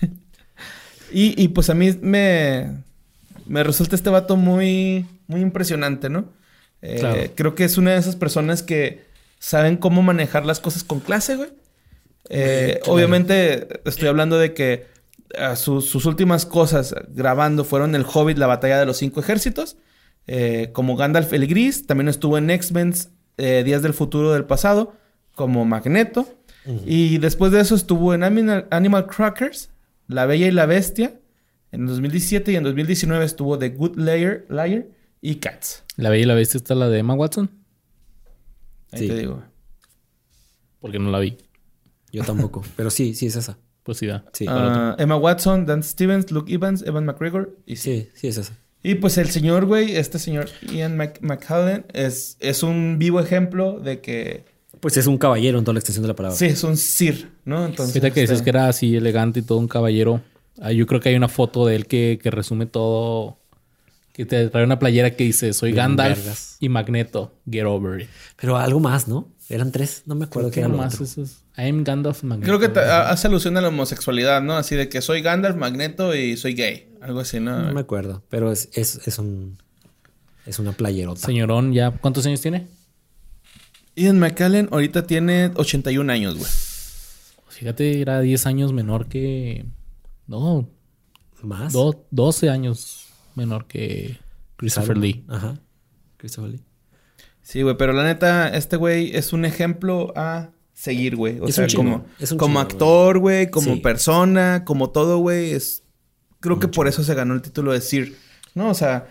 y, y pues a mí me... Me resulta este vato muy... Muy impresionante, ¿no? Eh, Claro. Creo que es una de esas personas que saben cómo manejar las cosas con clase, güey. Eh, Claro. Obviamente estoy hablando de que ah, sus, sus últimas cosas grabando fueron El Hobbit, la batalla de los cinco ejércitos. Eh, como Gandalf el Gris. También estuvo en X-Men eh, Días del Futuro del Pasado. Como Magneto. Ujú. Y después de eso estuvo en Animal, Animal Crackers, La Bella y la Bestia. En dos mil diecisiete y en dos mil diecinueve estuvo The Good Liar, Liar y Cats. La Bella y la Bestia está la de Emma Watson. Ahí Sí. te digo. Porque no la vi. Yo tampoco. Pero sí, sí es esa. Pues sí, da. Sí. Ah, Emma Watson, Dan Stevens, Luke Evans, Evan McGregor y sí. Sí, sí es esa. Y pues el señor, güey, este señor Ian Mc- McKellen es, es un vivo ejemplo de que Pues es un caballero en toda la extensión de la palabra. sí, es un Sir, ¿no? Entonces, Fíjate que dices este, que era así elegante y todo un caballero. Ah, yo creo que hay una foto de él que, que resume todo. Que te trae una playera que dice: soy Bien Gandalf vergas. y Magneto. Get over it. Pero algo más, ¿no? Eran tres. No me acuerdo qué ¿Qué era lo más otro. eso es? I am Gandalf y Magneto. creo que te- a- hace alusión a la homosexualidad, ¿no? Así de que soy Gandalf, Magneto y soy gay. Algo así, ¿no? No me acuerdo. Pero es, es, es un... Es una playerota. Señorón, ¿ya cuántos años tiene? Ian McKellen ahorita tiene ochenta y un años, güey. Fíjate, era diez años menor que... No, ¿Más? do- doce años menor que Christopher Claro. Lee. Ajá. Christopher Lee. Sí, güey, pero la neta, este güey es un ejemplo a seguir, güey. O Es sea, un chingón, como, es un como chingón, actor, güey, como Sí. persona, como todo, güey. Es... Creo que por eso se ganó el título de Sir. ¿No? O sea,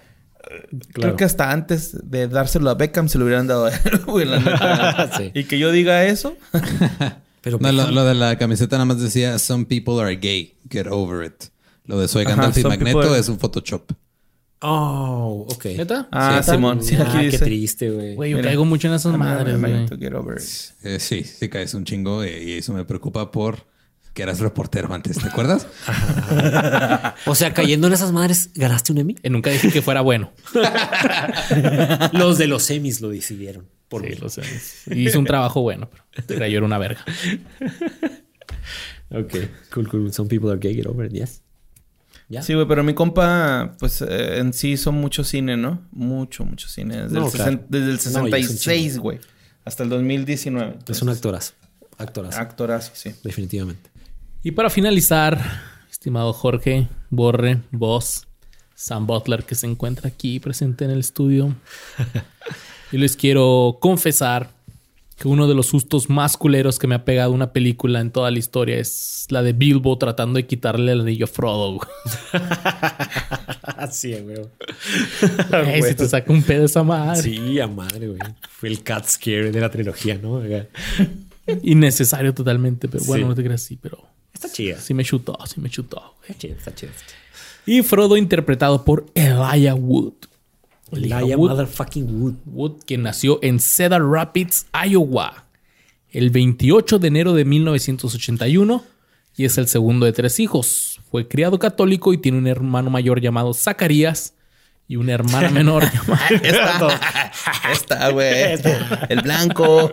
Creo que hasta antes de dárselo a Beckham se lo hubieran dado a él, güey, la neta. Sí. Y que yo diga eso. Pero no, lo, lo de la camiseta nada más decía "Some people are gay, get over it". Lo de "Soy Gandalf y Magneto" people... es un Photoshop. Oh, ok. ¿Neta? Ah, ¿Sí, Simón. Sí, ah, aquí qué dice. triste, güey. Güey, yo Mira, caigo mucho en esas madres, güey. Get over it. Eh, sí, sí caes un chingo y eso me preocupa por que eras reportero antes, ¿te acuerdas? O sea, cayendo en esas madres, ¿ganaste un Emmy? Eh, nunca dije que fuera bueno. Los de los Emmys lo decidieron. Por sí, mí. Los Emmys. Hizo un trabajo bueno, pero yo era una verga. Ok, cool, cool. Some people are gay, get over it, yes. ¿Ya? Sí, güey, pero mi compa, pues eh, en sí hizo mucho cine, ¿no? Mucho, mucho cine. Desde, no, el, claro. sesen... Desde el sesenta y seis, güey. No, hasta el dos mil diecinueve. Entonces, es un actorazo. Actorazo. Actorazo, sí. Definitivamente. Y para finalizar, estimado Jorge, Borre, vos, Sam Butler, que se encuentra aquí presente en el estudio, yo les quiero confesar que uno de los sustos más culeros que me ha pegado una película en toda la historia es la de Bilbo tratando de quitarle el anillo a Frodo. Así, güey. Hey, si te saca un pedo esa madre. Sí, a madre, güey. Fue el cat scare de la trilogía, ¿no? Innecesario totalmente, pero bueno, sí. No te creas así, pero... Está chida. Sí me chutó, sí me chutó. Está chida, está chida. Y Frodo interpretado por Elijah Wood. Elijah motherfucking Wood. Wood, quien nació en Cedar Rapids, Iowa, el veintiocho de enero de mil novecientos ochenta y uno y es el segundo de tres hijos. Fue criado católico y tiene un hermano mayor llamado Zacarías y una hermana menor llamada... Esta, esta, güey. El blanco.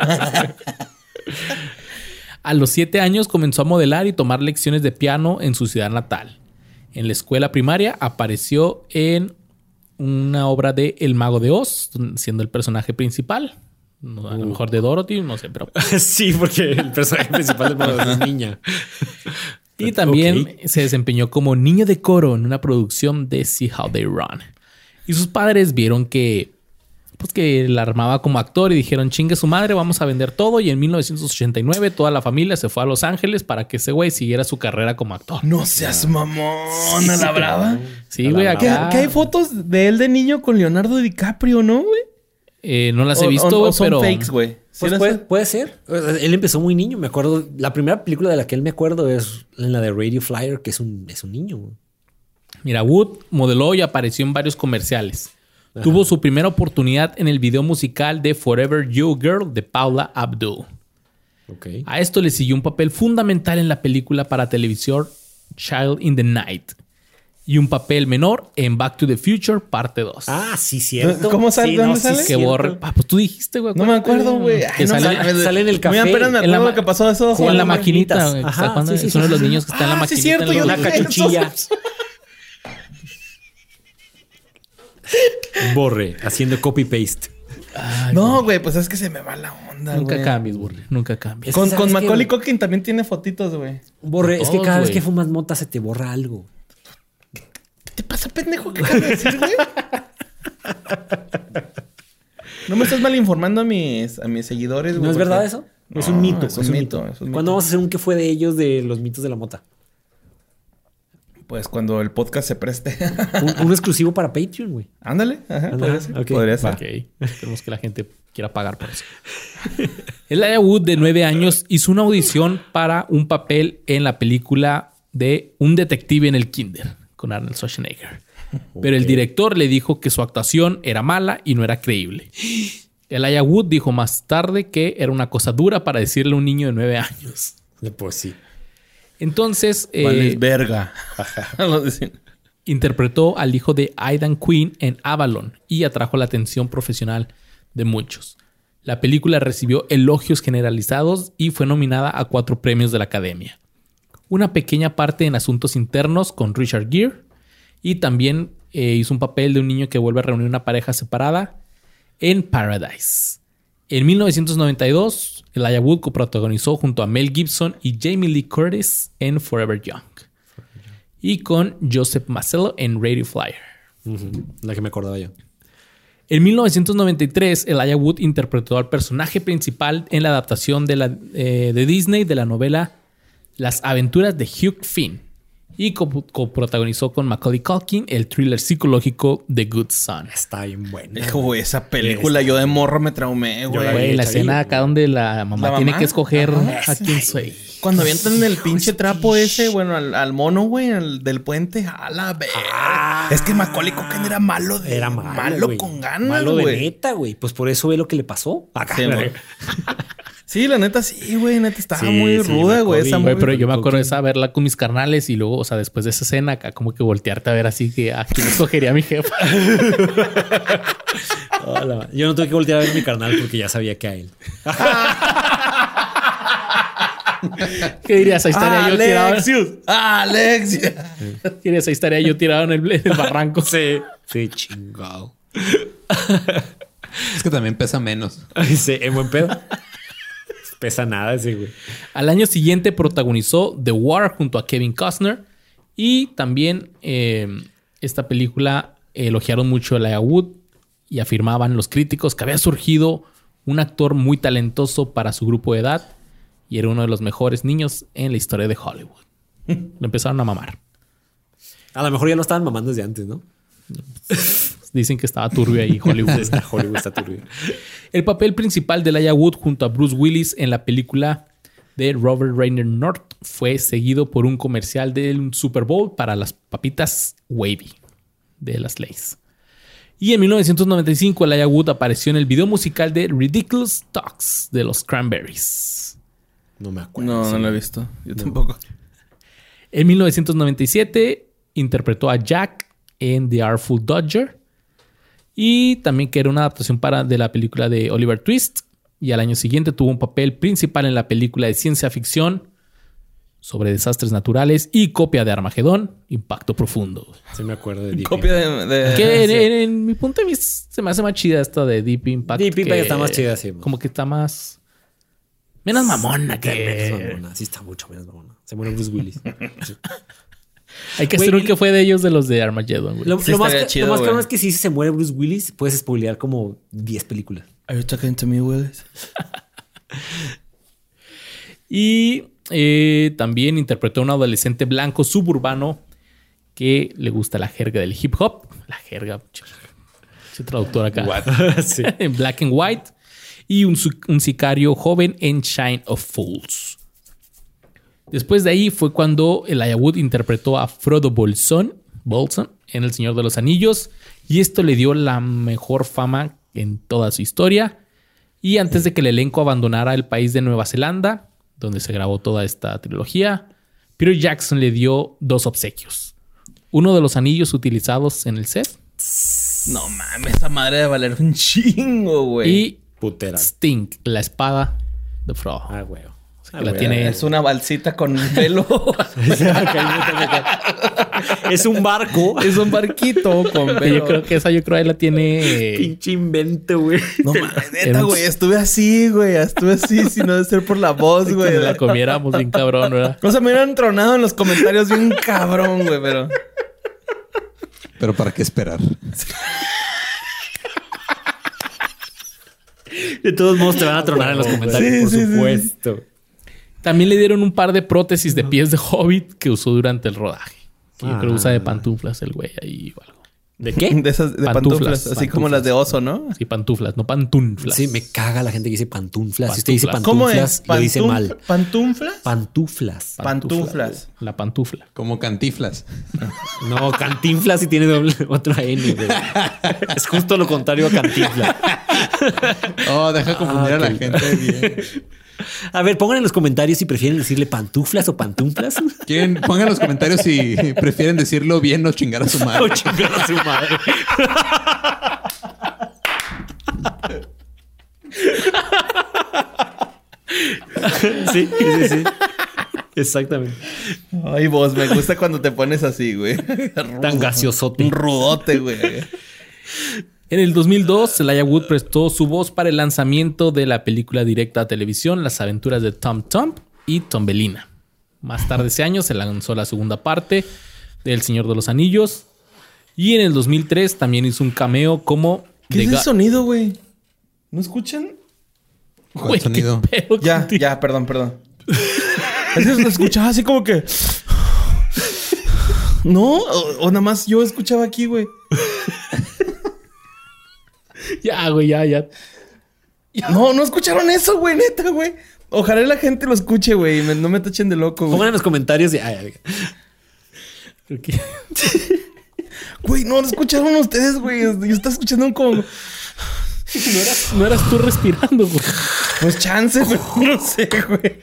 A los siete años comenzó a modelar y tomar lecciones de piano en su ciudad natal. En la escuela primaria apareció en una obra de El Mago de Oz, siendo el personaje principal. A lo mejor de Dorothy, no sé, pero... Sí, porque el personaje principal del Mago de Oz es niña. Y también okay. se desempeñó como niño de coro en una producción de See How They Run. Y sus padres vieron que... pues que la armaba como actor y dijeron, chingue su madre, vamos a vender todo. Y en mil novecientos ochenta y nueve toda la familia se fue a Los Ángeles para que ese güey siguiera su carrera como actor. No seas mamón, ¿a la brava? Sí, güey, acá. ¿Qué hay fotos de él de niño con Leonardo DiCaprio, no, güey? Eh, no las he visto, güey, son pero... fakes, güey. ¿Sí pues puede, puede ser. Él empezó muy niño, me acuerdo. La primera película de la que él me acuerdo es la de Radio Flyer, que es un, es un niño, güey. Mira, Wood modeló y apareció en varios comerciales. Ajá. Tuvo su primera oportunidad en el video musical de Forever You Girl de Paula Abdul. Okay. A esto le siguió un papel fundamental en la película para televisión Child in the Night y un papel menor en Back to the Future parte dos. Ah, sí, cierto. ¿Cómo sale? Sí, ¿Dónde no, sale? Sí, que borre. Ah, pues tú dijiste, güey. No me acuerdo, güey. Que no, sale, sale, sale en el café. Muy apenas me acuerdo lo que pasó eso. Con la maquinita, güey. Ajá, sí, sí, es uno sí, de los sí. niños que está en la Ah, maquinita. sí, cierto. En Una los... cachuchilla. Borre, haciendo copy-paste. Ay, no, güey, pues es que se me va la onda, Nunca güey. cambies, Borre. Nunca cambies. Con, con Macaulay Culkin también tiene fotitos, güey. Borre, Todos, es que cada wey. vez que fumas mota se te borra algo. ¿Qué te pasa, pendejo? ¿Qué acabas de decir, güey? No me estás mal informando a mis, a mis seguidores, güey. ¿No es porque... verdad eso? No, es un mito. Es un, es un mito, mito. Es un mito. ¿Cuándo vamos a hacer un qué fue de ellos de los mitos de la mota? Pues cuando el podcast se preste. un, un exclusivo para Patreon, güey. Ándale. Ajá, podría ser. Okay. Podría ser. Ok. Esperemos que la gente quiera pagar por eso. Elijah Wood, de nueve años, hizo una audición para un papel en la película de Un detective en el kinder con Arnold Schwarzenegger. Okay. Pero el director le dijo que su actuación era mala y no era creíble. Elijah Wood dijo más tarde que era una cosa dura para decirle a un niño de nueve años. Pues sí. Entonces... Vale, eh, verga. interpretó al hijo de Aidan Quinn en Avalon y atrajo la atención profesional de muchos. La película recibió elogios generalizados y fue nominada a cuatro premios de la Academia. Una pequeña parte en Asuntos Internos con Richard Gere y también eh, hizo un papel de un niño que vuelve a reunir una pareja separada en Paradise. En mil novecientos noventa y dos, Elijah Wood coprotagonizó junto a Mel Gibson y Jamie Lee Curtis en Forever Young. Y con Joseph Mazzello en Radio Flyer. Uh-huh. La que me acordaba yo. En mil novecientos noventa y tres, Elijah Wood interpretó al personaje principal en la adaptación de, la, eh, de Disney de la novela Las aventuras de Huck Finn Y coprotagonizó con Macaulay Culkin el thriller psicológico The Good Son. Está bien buena. Hijo, güey, esa película yo de morro me traumé, güey. Güey, la escena acá donde la mamá, ¿La tiene mamá? que escoger Ajá. a quién soy. Cuando avientan el pinche trapo ese, bueno, al, al mono, güey, al del puente, a la verga. Ah. Es que Macaulay Culkin era malo de... Era malo, Malo güey. con ganas, Malo de güey. neta, güey. Pues por eso ve lo que le pasó. Acá. Sí, güey. Sí, la neta sí, güey. Neta estaba Sí, muy sí, ruda, güey. Macaulay, Esa Güey, movie. pero yo me acuerdo de esa verla con mis carnales y luego, o sea, después de esa escena acá como que voltearte a ver así que a quién escogería mi jefa. Hola. Yo no tuve que voltear a ver mi carnal porque ya sabía que a él. ¿Qué dirías? Ahí estaría yo tirado. Alexius. Alexius. ¿Qué dirías? Ahí estaría yo tirado en el, en el barranco. Sí. Sí, chingado. Es que también pesa menos. Sí, en buen pedo. Pesa nada ese, güey. Al año siguiente protagonizó The War junto a Kevin Costner. Y también eh, esta película elogiaron mucho a Elijah Wood y afirmaban los críticos que había surgido un actor muy talentoso para su grupo de edad y era uno de los mejores niños en la historia de Hollywood. Lo empezaron a mamar. A lo mejor ya lo estaban mamando desde antes, ¿no? Dicen que estaba turbio ahí Hollywood. Está Hollywood, está turbio. El papel principal de Elijah Wood junto a Bruce Willis en la película de Robert Rayner North fue seguido por un comercial del Super Bowl para las papitas Wavy de las Lay's. Y en mil novecientos noventa y cinco Elijah Wood apareció en el video musical de Ridiculous Talks de los Cranberries. No me acuerdo. No, no lo he visto. Yo tampoco. En mil novecientos noventa y siete interpretó a Jack en The Artful Dodger. Y también que era una adaptación para, de la película de Oliver Twist. Y al año siguiente tuvo un papel principal en la película de ciencia ficción sobre desastres naturales y copia de Armagedón, Impacto Profundo. Sí me acuerdo de Deep Copia de... de- Que en, Sí. en- en mi punto de vista se me hace más chida esta de Deep Impact. Deep Impact que- está más chida, sí. Como que está más... Menos mamona Menos que... mamona. Sí está mucho menos mamona. Se muere Bruce Willis. Sí. Hay que Güey, hacer un y- que fue de ellos de los de Armageddon, güey. Lo, Sí lo más, estaría ca- chido, lo más güey. cabrón es que si se muere Bruce Willis, puedes spoilear como diez películas. Are you talking to me, Willis? Y eh, también interpretó a un adolescente blanco suburbano que le gusta la jerga del hip hop. La jerga. Soy traductor acá. Sí. En Black and White. Y un, su- un sicario joven en Shine of Fools. Después de ahí fue cuando Elijah Wood interpretó a Frodo Bolsón, Bolsón en El Señor de los Anillos. Y esto le dio la mejor fama en toda su historia. Y antes de que el elenco abandonara el país de Nueva Zelanda, donde se grabó toda esta trilogía, Peter Jackson le dio dos obsequios. Uno de los anillos utilizados en el set No mames, esa madre de valer un chingo, güey. y Putera. Sting, la espada de Frodo. Ah, güey. que la tiene- Es una balsita con pelo. Es un barco. Es un barquito con Que pelo. yo creo que esa yo creo que ahí la tiene... Pinche invento, güey. No mames, Era neta, un- güey. Estuve así, güey. Estuve así, si no de ser por la voz, Que güey. nos la comiéramos bien cabrón, ¿verdad? O sea, me hubieran tronado en los comentarios bien cabrón, güey, pero... Pero ¿para qué esperar? De todos modos te van a tronar en los comentarios, Sí, por sí, sí, sí. supuesto. También le dieron un par de prótesis de pies de Hobbit que usó durante el rodaje. Que yo creo que usa de pantuflas el güey ahí o algo. ¿De qué? De esas de Pantuflas, pantuflas, así como pantuflas. las de oso, ¿no? Sí, pantuflas, no pantuflas. Sí, me caga la gente que dice pantuflas. Si usted dice Pantuflas. ¿Cómo pantuflas, es? lo dice Pantuf- mal. ¿Pantuflas? Pantuflas. Pantuflas. La pantufla. Como cantiflas. No, cantinflas y tiene doble, otra N, güey. Es justo lo contrario a cantinflas. Oh, deja confundir Ah, a la ok. gente bien. A ver, pongan en los comentarios si prefieren decirle pantuflas o pantuflas. ¿Quieren? Pongan en los comentarios si prefieren decirlo bien o chingar a su O madre. chingar a su madre. Sí, sí, sí. Exactamente. Ay, vos, me gusta cuando te pones así, güey. Tan gaseosote. Un rudote, güey. En el dos mil dos, Elijah Wood prestó su voz para el lanzamiento de la película directa a televisión Las aventuras de Tom Thumb y Tombelina. Más tarde ese año se lanzó la segunda parte de El Señor de los Anillos. Y en el dos mil tres también hizo un cameo como... ¿Qué The es el Ga- sonido, güey? ¿No escuchan? ¿Cuál Güey, ¿qué sonido? pedo Ya, contigo? ya, perdón, perdón. Es que se escuchaba así como que... No, o, o nada más yo escuchaba aquí, güey. Ya, güey, ya, ya. No, no escucharon eso, güey, neta, güey. Ojalá la gente lo escuche, güey, y me- no me tachen de loco, güey. Pongan en los comentarios y... ay, ay, Creo que- Güey, no lo escucharon ustedes, güey. Yo estaba escuchando como... No eras, no eras tú respirando, güey. Pues chance, pero no sé, güey.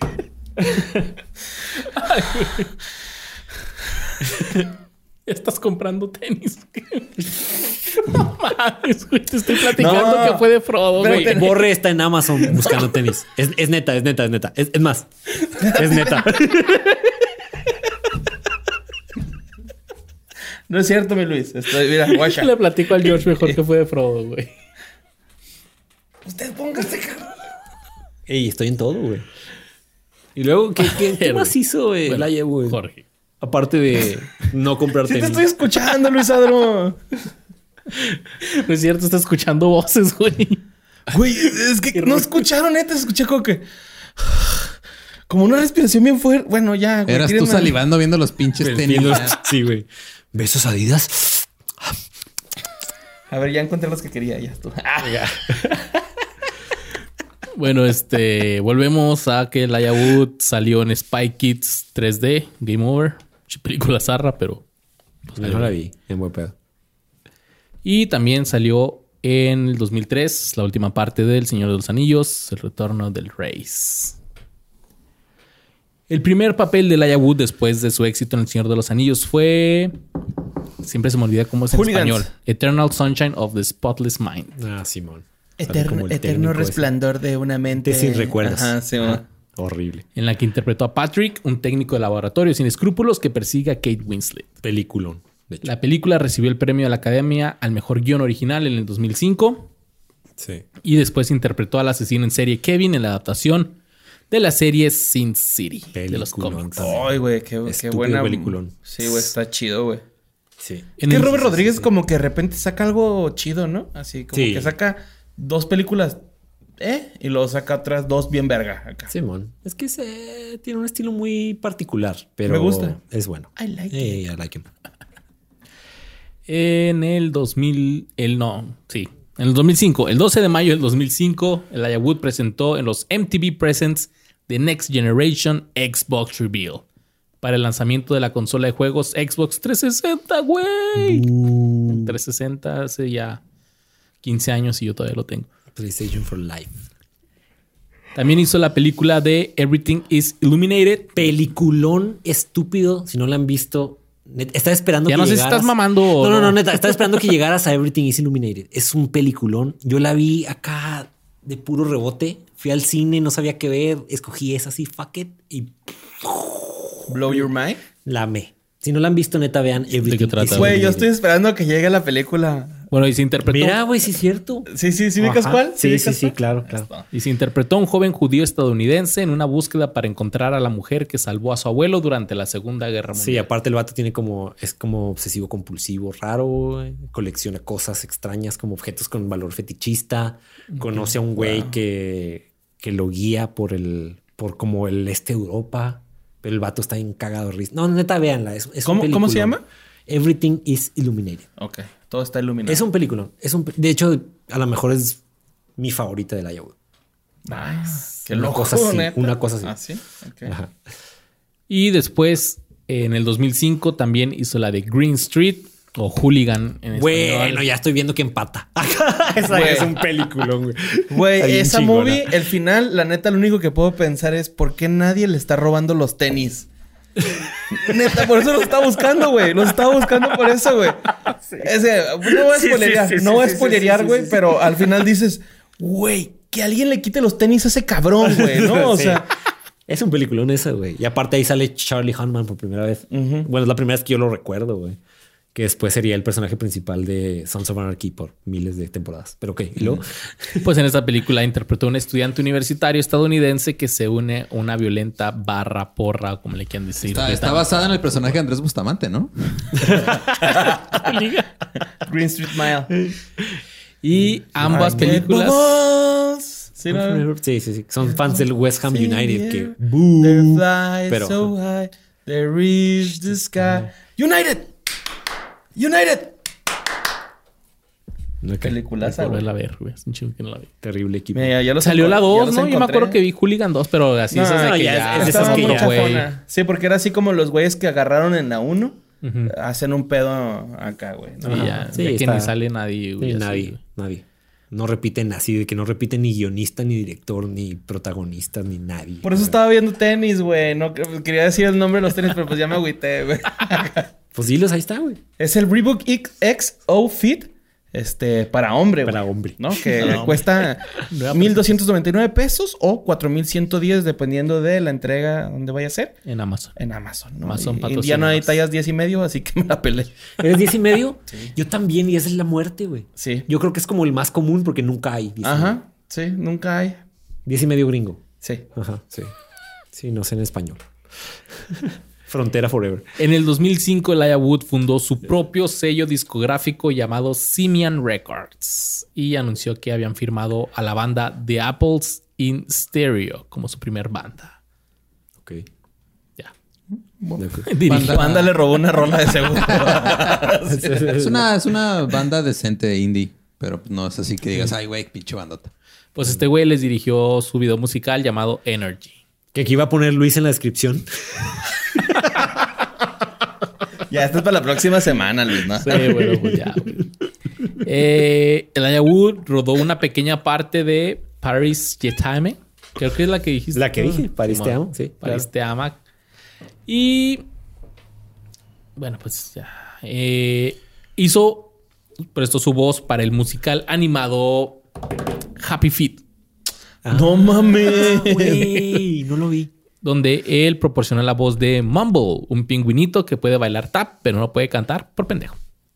Ya estás comprando tenis. No mames, güey. Te estoy platicando No. que fue de Frodo, güey. Espérate. Borre está en Amazon buscando tenis. Es, es neta, es neta, es neta. Es, es más, es neta. No es cierto, mi Luis. Estoy, mira, guacha. Le platico al George mejor que fue de Frodo, güey. Usted póngase, cabrón. Ey, estoy en todo, güey. Y luego, ¿qué, qué, qué más hizo eh, Bueno, Laia, güey? Jorge. Aparte de no comprar Sí te tenis. estoy escuchando, Luis Adro. No es cierto, está escuchando voces, güey. Güey, es que no escucharon, neta. Escuché como que... Como una respiración bien fuerte. Bueno, ya, güey. Eras tú tírenme- salivando viendo los pinches tenis. Viendo- ya. Sí, güey. ¿Besos Adidas? A ver, ya encontré los que quería. Ya estuvo. Ah, Bueno, este... Volvemos a que Laia Wood salió en Spy Kids tres D. Game Over. Película zarra, pero... Pues no la vi. En buen pedo. Y también salió en el dos mil tres la última parte del Señor de los Anillos, El Retorno del Rey. El primer papel de Laia Wood después de su éxito en El Señor de los Anillos fue... Siempre se me olvida cómo es en Hooligans. español. Eternal Sunshine of the Spotless Mind. Ah, Simón. Eterno, Como el eterno técnico ese. resplandor de una mente... Sin recuerdos. Ajá, sí, Ajá. man. Horrible. En la que interpretó a Patrick, un técnico de laboratorio sin escrúpulos que persigue a Kate Winslet. Peliculón. De hecho. La película recibió el premio de la Academia al mejor guión original en el dos mil cinco. Sí. Y después interpretó al asesino en serie Kevin en la adaptación de la serie Sin City de los Peliculón cómics. también. Ay, güey, qué, qué Estúpido buena... peliculón. Sí, güey, está chido, güey. Sí. En Que el- Robert Rodríguez como que de repente saca algo chido, ¿no? Así como Sí. que saca dos películas, ¿eh? Y luego saca otras dos bien verga acá. Simón. Es que se, tiene un estilo muy particular, pero Me gusta. es bueno. I like Hey, I like him. En el dos mil... El no, sí. En el dos mil cinco. El doce de mayo del dos mil cinco, Elijah Wood presentó en los M T V Presents The Next Generation Xbox Reveal. Para el lanzamiento de la consola de juegos Xbox trescientos sesenta, güey. trescientos sesenta hace ya quince años y yo todavía lo tengo. PlayStation for Life. También hizo la película de Everything is Illuminated. Peliculón estúpido. Si no la han visto, net- estaba esperando Ya que no sé si llegaras. estás mamando o No, no, no. no, neta. Estaba esperando que llegaras a Everything is Illuminated. Es un peliculón. Yo la vi acá de puro rebote. Fui al cine, no sabía qué ver. Escogí esa así, fuck it. Y Blow Your Mind. la amé. Si no la han visto, neta, vean Everything qué trata? is Güey, yo Illuminated. estoy esperando que llegue la película. Bueno, y se interpretó... Mira, güey, sí es cierto. Sí, sí, ¿sí ubicas Ajá. cuál? Sí, ubicas sí, sí, cuál? claro, claro. Y se interpretó a un joven judío estadounidense en una búsqueda para encontrar a la mujer que salvó a su abuelo durante la Segunda Guerra Mundial. Sí, aparte el vato tiene como, es como obsesivo compulsivo raro, güey. Colecciona cosas extrañas como objetos con valor fetichista. Conoce a un güey que, que lo guía por el, por como el este de Europa. Pero el vato está bien cagado de risa. No, neta, véanla. Es, es un ¿Cómo- cómo se peliculón. llama? Everything is Illuminated. Ok, todo está iluminado. Es un película. Es un, pe- de hecho, a lo mejor es mi favorita de la Iowa. Nice. Qué Una loco, cosa así, neta. una cosa así. ¿Ah, sí? Ok. Ajá. Y después, en el dos mil cinco, también hizo la de Green Street o Hooligan en Bueno, español. ya estoy viendo que empata. Esa Güey. es un peliculón, güey. Güey, Está bien esa chingona. movie, el final, la neta, lo único que puedo pensar es ¿por qué nadie le está robando los tenis? Neta, por eso los estaba buscando, güey. Los estaba buscando por eso, güey. Ese, no voy a Sí, spoilerear, sí, sí, no sí, voy a sí, spoilerear, sí, sí, güey, sí, sí. pero al final dices, güey, que alguien le quite los tenis a ese cabrón, güey, ¿no? O Sí. sea, Es un peliculón esa, güey. Y aparte ahí sale Charlie Hunnam por primera vez. Bueno, es la primera vez que yo lo recuerdo, güey. Que después sería el personaje principal de Sons of Anarchy por miles de temporadas. Pero ok, y luego... Pues en esta película interpretó a un estudiante universitario estadounidense que se une a una violenta barra porra, como le quieran decir. Está, de está tan- basada en el personaje de Andrés Bustamante, ¿no? Green Street Mile. Y ambas I get películas... bubbles. Sí, ¿no? Sí, sí, sí. Son fans del West Ham United que... They fly Pero- so high, they reach the sky. United. United. No hay peliculaza, güey. La ver, güey. Es un chingo que no la vi. Terrible equipo. Mira, ya Salió la dos, ¿no? Yo me acuerdo que vi Hooligan dos, pero así no, es de no, que ya, ya... es, es que ya güey. Sí, porque era así como los güeyes que agarraron en la uno. Uh-huh. Hacen un pedo acá, güey. ¿no? Y ya, sí, ya que ni sale nadie, güey. Sí, nadie, así. nadie. No repiten así, de que no repiten ni guionista, ni director, ni protagonista, ni nadie. Por eso estaba viendo tenis, güey. No quería decir el nombre de los tenis, pero pues ya me agüité, güey. Pues dilos, ahí está, güey. Es el Reebok X O Fit. Este, para hombre, Para wey, hombre. ¿no? Que no, cuesta mil doscientos noventa y nueve pesos o cuatro mil ciento diez dependiendo de la entrega donde vaya a ser. En Amazon. En Amazon, ¿no? Amazon y, y ya no hay tallas diez y medio, así que me la pelé. ¿Eres diez y medio? Sí. Yo también, y esa es la muerte, güey. Sí. Yo creo que es como el más común porque nunca hay. Ajá, sí, nunca hay. diez y medio gringo. Sí. Ajá, sí. Sí, no sé en español. Frontera Forever. En el dos mil cinco, Elijah Wood fundó su propio sello discográfico llamado Simian Records y anunció que habían firmado a la banda The Apples in Stereo como su primer banda. Ok. Ya. Banda, banda le robó una rola de seguro. es, una, es una banda decente de indie, pero no es así que digas, ay, güey, pinche bandota. Pues este güey les dirigió su video musical llamado Energy. Que aquí iba a poner Luis en la descripción. Ya, esto es para la próxima semana, Luis, ¿no? Sí, bueno, pues ya, güey. Eh, Elijah Wood rodó una pequeña parte de Paris Je t'aime. Creo que es la que dijiste. La que dije, Paris te amo, sí. Paris claro. te ama. Y... Bueno, pues ya. Eh, hizo... Prestó su voz para el musical animado Happy Feet. Ah, no mames. Güey, no lo vi. Donde él proporciona la voz de Mumble, un pingüinito que puede bailar tap, pero no puede cantar por pendejo.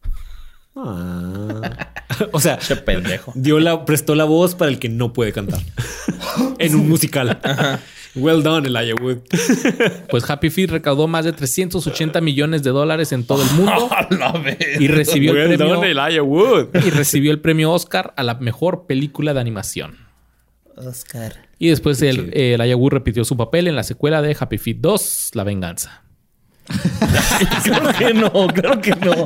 Ah. O sea, ese pendejo. Dio la, prestó la voz para el que no puede cantar en un musical. Ajá. Well done, Elijah Wood. Pues Happy Feet recaudó más de trescientos ochenta millones de dólares en todo el mundo y recibió well el premio done, Elijah Wood. y recibió el premio Oscar a la mejor película de animación. Oscar. Y después el, eh, Elijah Wood repitió su papel en la secuela de Happy Feet dos, La Venganza. Creo que no, creo que no.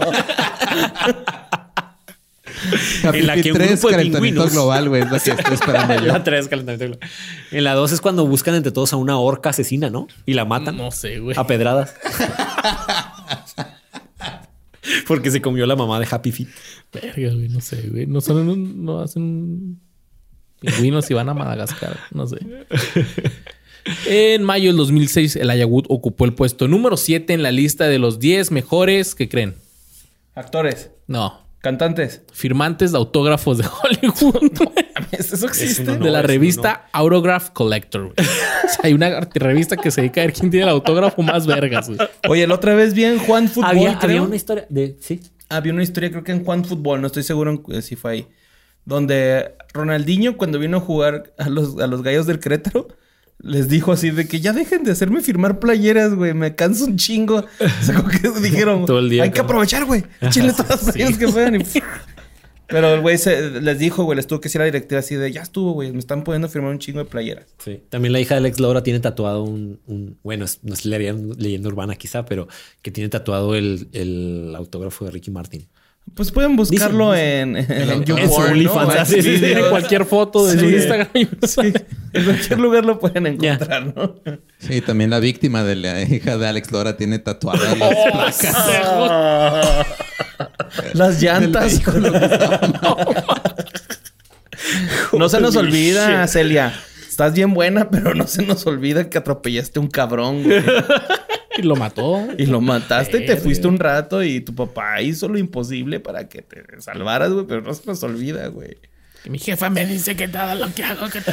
Happy en la que un tres, grupo de calentamiento pingüinos... global, güey, es la que estoy esperando yo. La tres, calentamiento global. En la dos es cuando buscan entre todos a una orca asesina, ¿no? Y la matan. No sé, güey. A pedradas. Porque se comió la mamá de Happy Feet. Verga, güey, no sé, güey. No son un, no hacen pingüinos y van a Madagascar, no sé. En mayo del dos mil seis, Elijah Wood ocupó el puesto número siete en la lista de los diez mejores, ¿qué creen? Actores. No. Cantantes. Firmantes de autógrafos de Hollywood. Eso existe. Eso no, de la eso revista no. Autograph Collector. O sea, hay una revista que se dedica a ver quién tiene el autógrafo más vergas, güey. Oye, la otra vez vi en Juan Fútbol, había, creo. Había una historia de... Sí. Había una historia, creo que en Juan Fútbol. No estoy seguro en, si fue ahí. Donde Ronaldinho, cuando vino a jugar a los, a los Gallos del Querétaro, les dijo así de que ya dejen de hacerme firmar playeras, güey. Me canso un chingo. O sea, como que dijeron, todo el día, hay que aprovechar, güey. Échenle todas las playeras sí. que puedan. Y... Pero el güey se, les dijo, güey, les tuvo que decir a la directiva así de, ya estuvo, güey. Me están pudiendo firmar un chingo de playeras. Sí. También la hija de Alex Lora tiene tatuado un... un bueno, es, no es leyenda, leyenda urbana quizá, pero que tiene tatuado el, el autógrafo de Ricky Martin. Pues pueden buscarlo dicen, dicen. en, en, en, en OnlyFans. ¿No? Sí, sí, sí, en cualquier foto de sí. su Instagram. Sí. En cualquier lugar lo pueden encontrar, yeah. ¿no? Sí, también la víctima de la hija de Alex Lora tiene tatuadas las oh, placas. Oh. Las llantas. No, no se nos olvida, Celia. Estás bien buena, pero no se nos olvida que atropellaste a un cabrón, güey. Y lo mató. Y lo mataste y te fuiste un rato y tu papá hizo lo imposible para que te salvaras, güey. Pero no se nos olvida, güey. Y mi jefa me dice que todo lo que hago, que todo...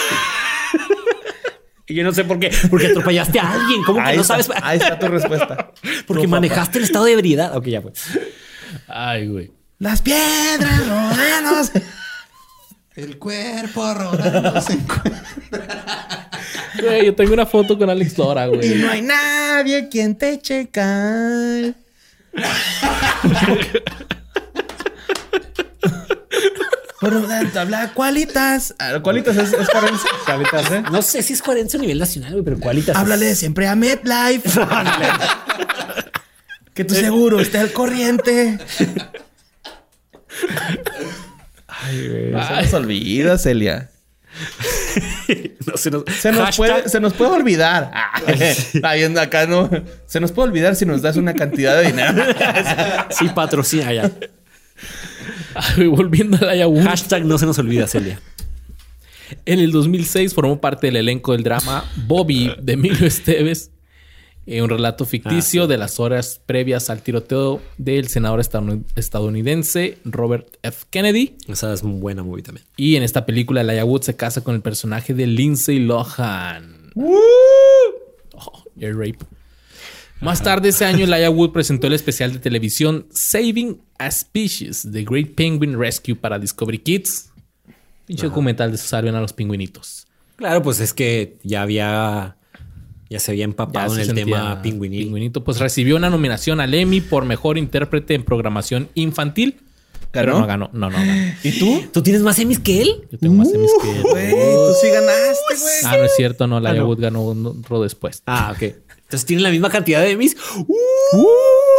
Y yo no sé por qué. Porque atropellaste a alguien. ¿Cómo que ahí no está, sabes? Ahí está tu respuesta. Porque tu manejaste el estado de ebriedad. Ok, ya pues. Ay, güey. Las piedras rodanos. El cuerpo rodando se encuentra. Güey, yo tengo una foto con Alex Lora, güey. Y no hay nadie quien te checa. Por lo tanto, habla cualitas. ¿Cualitas es, es cuarense? ¿Cualitas, eh? No sé si es cuarense a nivel nacional, güey, pero cualitas. Háblale siempre a MetLife. Que tu seguro esté al corriente. Ay, güey. No se nos olvida, Celia. No, se nos, se, nos puede, se nos puede olvidar. Está viendo acá, ¿no? Se nos puede olvidar si nos das una cantidad de dinero. Sí, patrocina ya. Ay, volviendo a Elijah Wood. Hashtag no se nos olvida, Celia. En el dos mil seis formó parte del elenco del drama Bobby de Emilio Esteves. Eh, un relato ficticio ah, sí. de las horas previas al tiroteo del senador estadounidense Robert F. Kennedy. Esa es una buena movie también. Y en esta película, Elijah Wood se casa con el personaje de Lindsay Lohan. ¡Woo! Oh, air rape. Más Ajá. tarde ese año, Elijah Wood presentó el especial de televisión Saving a Species, The Great Penguin Rescue para Discovery Kids. Pinche documental de su salven a los pingüinitos. Claro, pues es que ya había... Ya se había empapado ya se en el tema pingüinito. pingüinito. Pues recibió una nominación al Emmy por mejor intérprete en programación infantil. Pero no ganó. No, no ganó. ¿Y tú? ¿Tú tienes más Emmys que él? Yo tengo uh, más Emmys que él. Güey, tú sí ganaste, güey. Ah, no es cierto. No, Elijah ah, no. Wood ganó otro después. Ah, ok. Entonces tienen la misma cantidad de Emmys. Uh. Uh.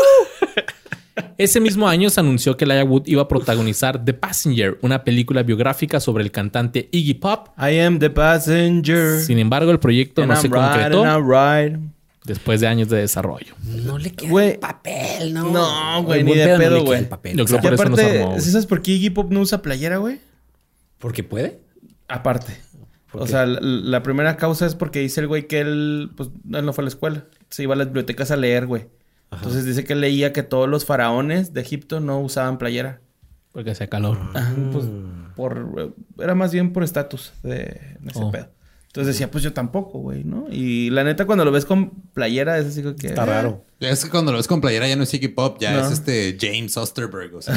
Ese mismo año se anunció que Elijah Wood iba a protagonizar The Passenger, una película biográfica sobre el cantante Iggy Pop. I am the passenger. Sin embargo, el proyecto and no I'm se concretó right, después de años de desarrollo. No le queda wey, el papel, ¿no? No, güey, ni de pedo, güey. Yo creo que por eso no se armó. ¿Sabes por qué Iggy Pop no usa playera, güey? ¿Porque puede? Aparte. O sea, la, la primera causa es porque dice el güey que él, pues, él no fue a la escuela. Se iba a las bibliotecas a leer, güey. Ajá. Entonces dice que leía que todos los faraones de Egipto no usaban playera. Porque hacía calor. Ajá, pues por... Era más bien por estatus de ese oh. pedo. Entonces decía, pues yo tampoco, güey, ¿no? Y la neta, cuando lo ves con playera, es así que... Está raro. Es que cuando lo ves con playera ya no es Iggy Pop, ya no. es este James Osterberg. O sea,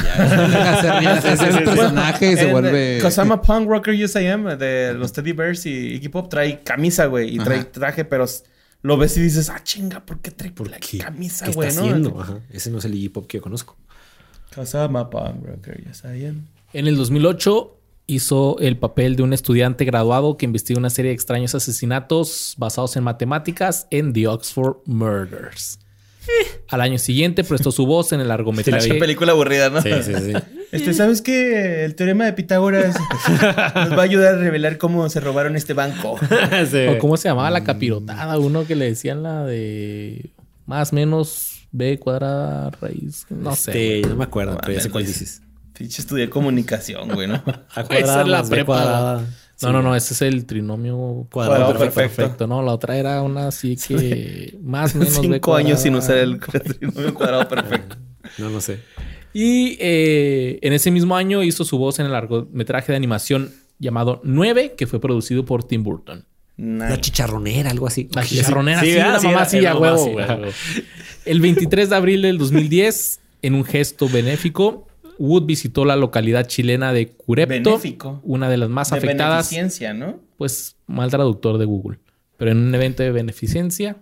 ya es, es, es el personaje y se vuelve... Cause I'm a punk rocker, yes I am. De los Teddy Bears y Iggy Pop trae camisa, güey. Y trae Ajá. traje, pero... Lo ves y dices, ah, chinga, ¿por qué trae ¿Por qué? camisa, güey? ¿Qué está haciendo? Ajá. Ese no es el Iggy Pop que yo conozco. Cause I'm a punk rocker, yes I am. En el dos mil ocho hizo el papel de un estudiante graduado que investiga una serie de extraños asesinatos basados en matemáticas en The Oxford Murders. Al año siguiente prestó su voz en el largometraje. Qué película aburrida, ¿no? Sí, sí, sí. Este, ¿sabes qué? El teorema de Pitágoras nos va a ayudar a revelar cómo se robaron este banco. Sí. O cómo se llamaba la capirotada. Uno que le decían la de más menos B cuadrada raíz. No este, sé. No me acuerdo, no, pero ya sé cuál dices. Pinche estudié comunicación, güey, ¿no? Esa es la prepa. Sí. No, no, no. Ese es el trinomio cuadrado, cuadrado perfecto. perfecto. perfecto. No, la otra era una así que sí. más o menos Cinco B cuadrada. años sin usar el trinomio cuadrado perfecto. No, no sé. Y eh, en ese mismo año hizo su voz en el largometraje de animación llamado nueve, que fue producido por Tim Burton. Nice. La chicharronera, algo así. La chicharronera, sí, sí, la sí, mamá sí, sí, a huevo. Sí, huevo. El veintitrés de abril del dos mil diez, en un gesto benéfico, Wood visitó la localidad chilena de Curepto, Benéfico. una de las más de afectadas. Beneficencia, ¿no? Pues mal traductor de Google. Pero en un evento de beneficencia